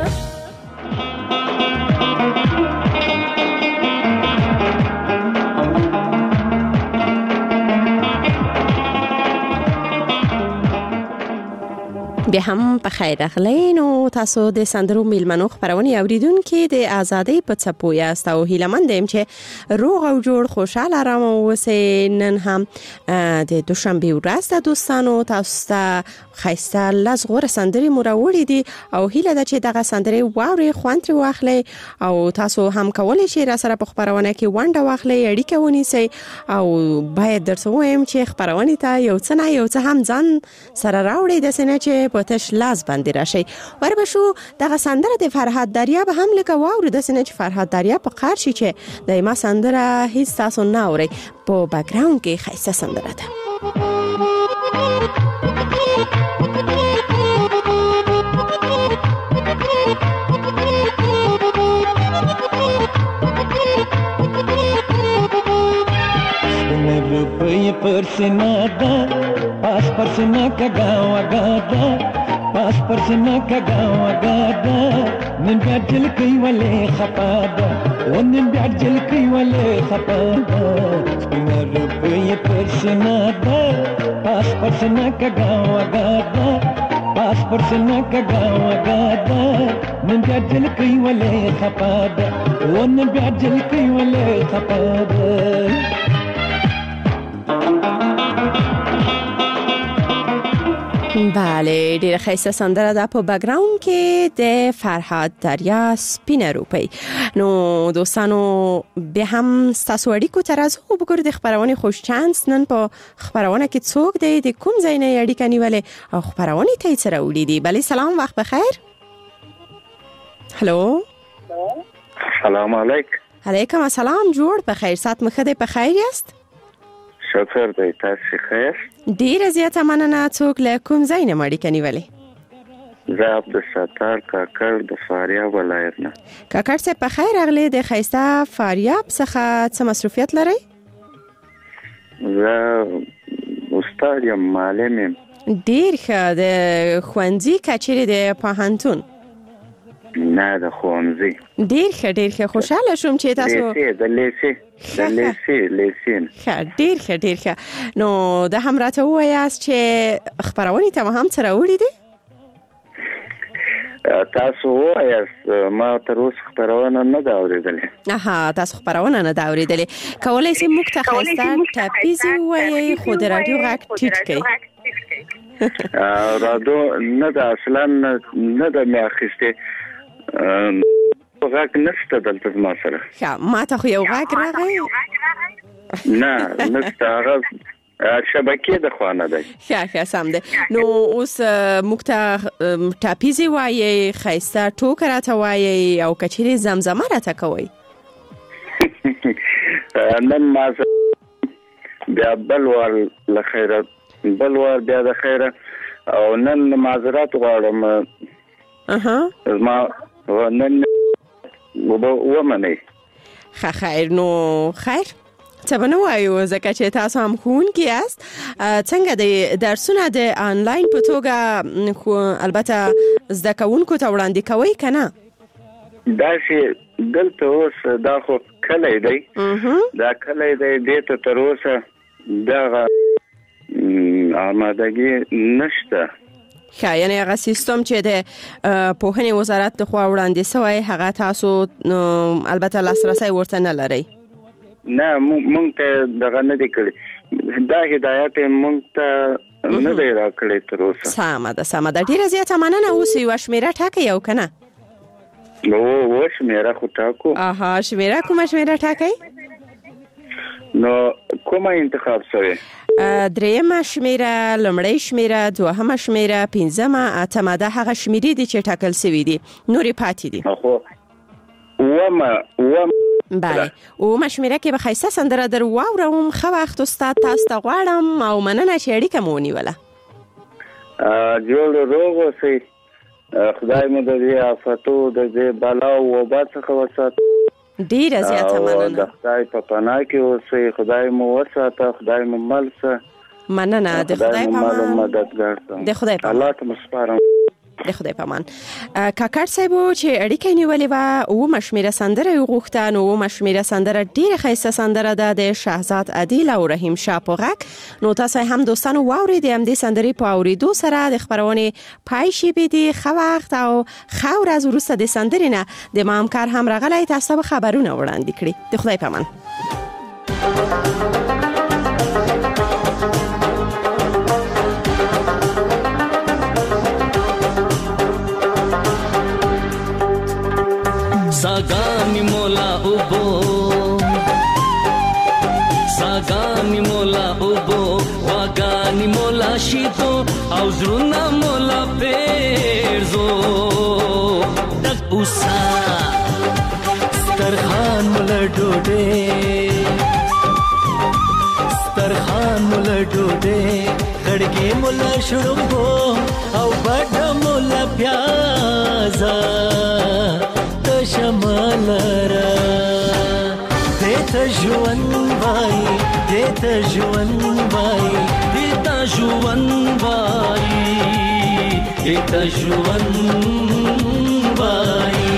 بیا هم په خیر راغلی. نو تاسو د سندرو میلمنو خبرونه اوریدونکو د ازادۍ په څپو یاست او هیله مند یم چې روغ او جوړ خوشاله آرام اوسئ. نن هم د دوشنبه ورځ د دوستانو تاسو ته خیسته لږ غوړ سندري مروړې دي او هیله ده چې دغه سندري واوري خوند واخلي او تاسو هم کولای شئ را سره په خبرونه کې ونډه واخلي اړیکه ونیسئ او باید درته وایم چې خبرونه ته یو څه نه یو څه هم ځان سره راوړي د سینې چې پتش لاس باندې راشي. وربشو دغه سندره د فرهاد دریاب هم لکه واوري د سینې چې فرهاد دریاب په قار شي چې دایمه سندره هیڅ تاسو نه اوري په بیک ګراوند کې خیسته سندره ده. روپی پر سینا دا پاس پر سینا کا گاوا گادا پاس پر سینا کا گاوا گادا نن بیا جل کئی والے خپا دا و نن بیا جل کئی والے خپا دا روپی پر سینا دا پاس پر سینا کا گاوا گادا پاس پر سینا کا گاوا گادا نن بیا جل کئی والے خپا دا و نن بیا جل کئی والے خپا دا. بله ډیره ښایسته سندره ده په بیک ګراوند کې د فرهاد دریا سپینه روپۍ. نو دوستانو به هم ستاسو اړیکو ته راځو وګورو د خبرونه خوش چانس نن په خبرونه کې څوک دی د کوم ځای نه اړیکه نیولې او خبرونه ته یې سره وړي دي. بله سلام وخت بخیر. هلو سلام علیکم. علیکم السلام. جوړ بخیر سات مخه ده بخیر است. شکر دی، تاسو خیر؟ ډیره زیاته مننه. څوک له کوم ځای نه اړیکه نیولې؟ زه عبدالستار کاکړ د فاریاب ولایت نه. کاکړ صاحب په خیر راغلی. د ښایسته فاریاب څخه څه مصروفیت لرئ؟ زه استاد یم، معلم یم. ډیر ښه. د ښوونځي که چیرې د پوهنتون؟ نه، د ښوونځي. ډیر ښه ډیر ښه. خوشحاله شوم چې تاسو لیسې د لیسې د لیسې لیسې ښه ډیر ښه ډیر ښه. نو د هم راته ووایاست چې خپرونې ته هم څه راوړي دي؟ تاسو وایاست، ما تر اوسه خپرونه نه ده اورېدلې. اها، تاسو خپرونه نه ده اورېدلې. کولی شئ موږ ته ښایسته ټاپیزې ووایئ خو د راډیو غږ ټیټ کړئ. راډیو نه ده اصلا نه ده مې اخیستې، غږ نشته دلته زما سره. ښه، ما ته خو یو غږ راغی. نه نشته، هغه شبکې د خوا نه دی. ښه ښه سم دی. نو اوس موږ ته ټاپیزې وایئ، ښایسته ټوکه راته وایئ او که چیرې زمزمه راته کوئ. نن ما بیا بل وار له خیره بل وار بیا د خیره او نن معذرت غواړم. اها، زما نن ومنئ. ښه خیر. نو خیر څه به نه وایو ځکه چې تاسو هم ښوونکي یاست. څنګه د درسونه د آنلاین په توګه البته زده کوونکو ته وړاندې کوئ که نه؟ داسې دلته اوس دا خو کلی دی، دا کلی دی، دې ته تر اوسه دغه آمادګي نشته. ښه، یعنی هغه سیستم چې د پوهنې وزارت د خوا وړاندې سوی هغه تاسو البته لاسرسی ورته نه لرئ؟ نه، مونږ ته دغه نه دی کړی، دا هدایت مونږ ته نه دی راکړی تر اوسه. سمه ده سمه ده. ډیره زیاته مننه. اوس یوه شمېره ټاکئ او که نه؟ او و شمېره خو ټاکو. اها، شمېره کومه شمېره ټاکئ؟ نو کومه انتخاب شوی؟ درېیمه شمېره، لومړۍ شمېره، دوهمه شمېره، پنځمه، اتمه. دا هغه شمېرې دي چې ټاکل سوي دي، نورې پاتې دي. خو اومه اومه بله، اومه شمېره کې به ښایسته سندره در واورم. ښه وخت استاد، تاسو ته غواړم او مننه چې اړیکه مو ونیوله. جوړ روغ اوسئ، خدای مو د دې آفتو د دې بلا او وبا څخه وساتي. ډیره زیاته مننه. د خدای په پناه کې اوسئ، خدای مو وساته، خدای مو مل څه. مننه. د خدای په امان. مددګار شه. د خدای په امان. الله ته مسپارم. د خدای په امان. کاکړ صاحب چې اړیکه نیولې وه، اومه شمېره سندره یې وغوښته. نو اومه شمېره سندره ډیره ښایسته سندره ده د شهزاد عادل او رحیم شاه په غږ. نو تاسو هم دوستانو واورئ. د همدې سندرې په اورېدو سره د خپرونې پای شیبې دي. ښه وخت او ښه ورځ وروسته د سندرې نه د ما همکار هم راغلی، تاسو به خبرونه وړاندې کړي. د خدای په امان. सागानी मोला उबो सागानी मोला उबो वागानी मोला शीतो आउजरुना मोला पेरजो तक उसा سترخان مولا ډوډه سترخان مولا ډوډه خړګي مولا شړمبو او بډ مولا پیازا شمالرا دیتا جوان بای دیتا جوان بای دیتا جوان بای دیتا جوان بای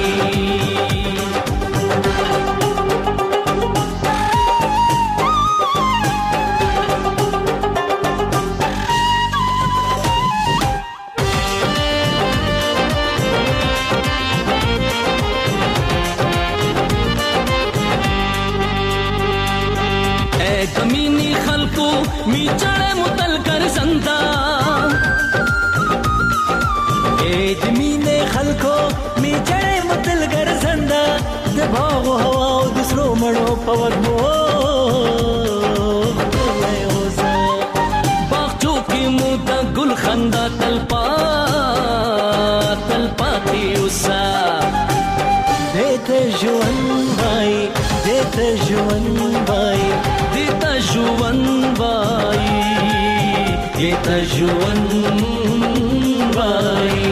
کمینی خلقو می چڑے متل کر زندہ اید مینے خلقو می چڑے متل کر زندہ دباغ و ہوا و دسرو مڑو پوگ مو باغ چوکی مودا گل خندہ تلپا تلپا تی اسا دیتے جوان بھائی دیتے جوان بھائی دیتا جوان وای ایت ژوند وای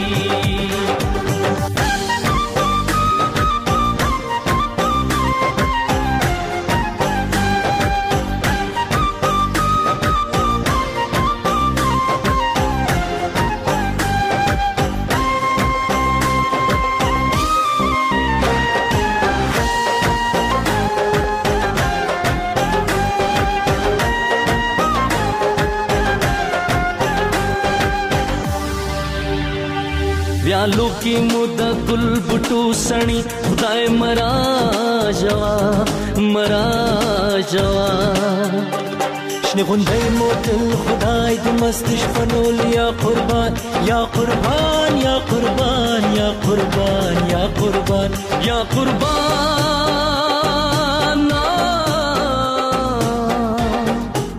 ویالو کی مودا گل بټو سنی خدای مرا جوا مرا جوا شنه غوندې موتل خدای دې مست شپنول یا قربان یا قربان یا قربان یا قربان یا قربان یا قربان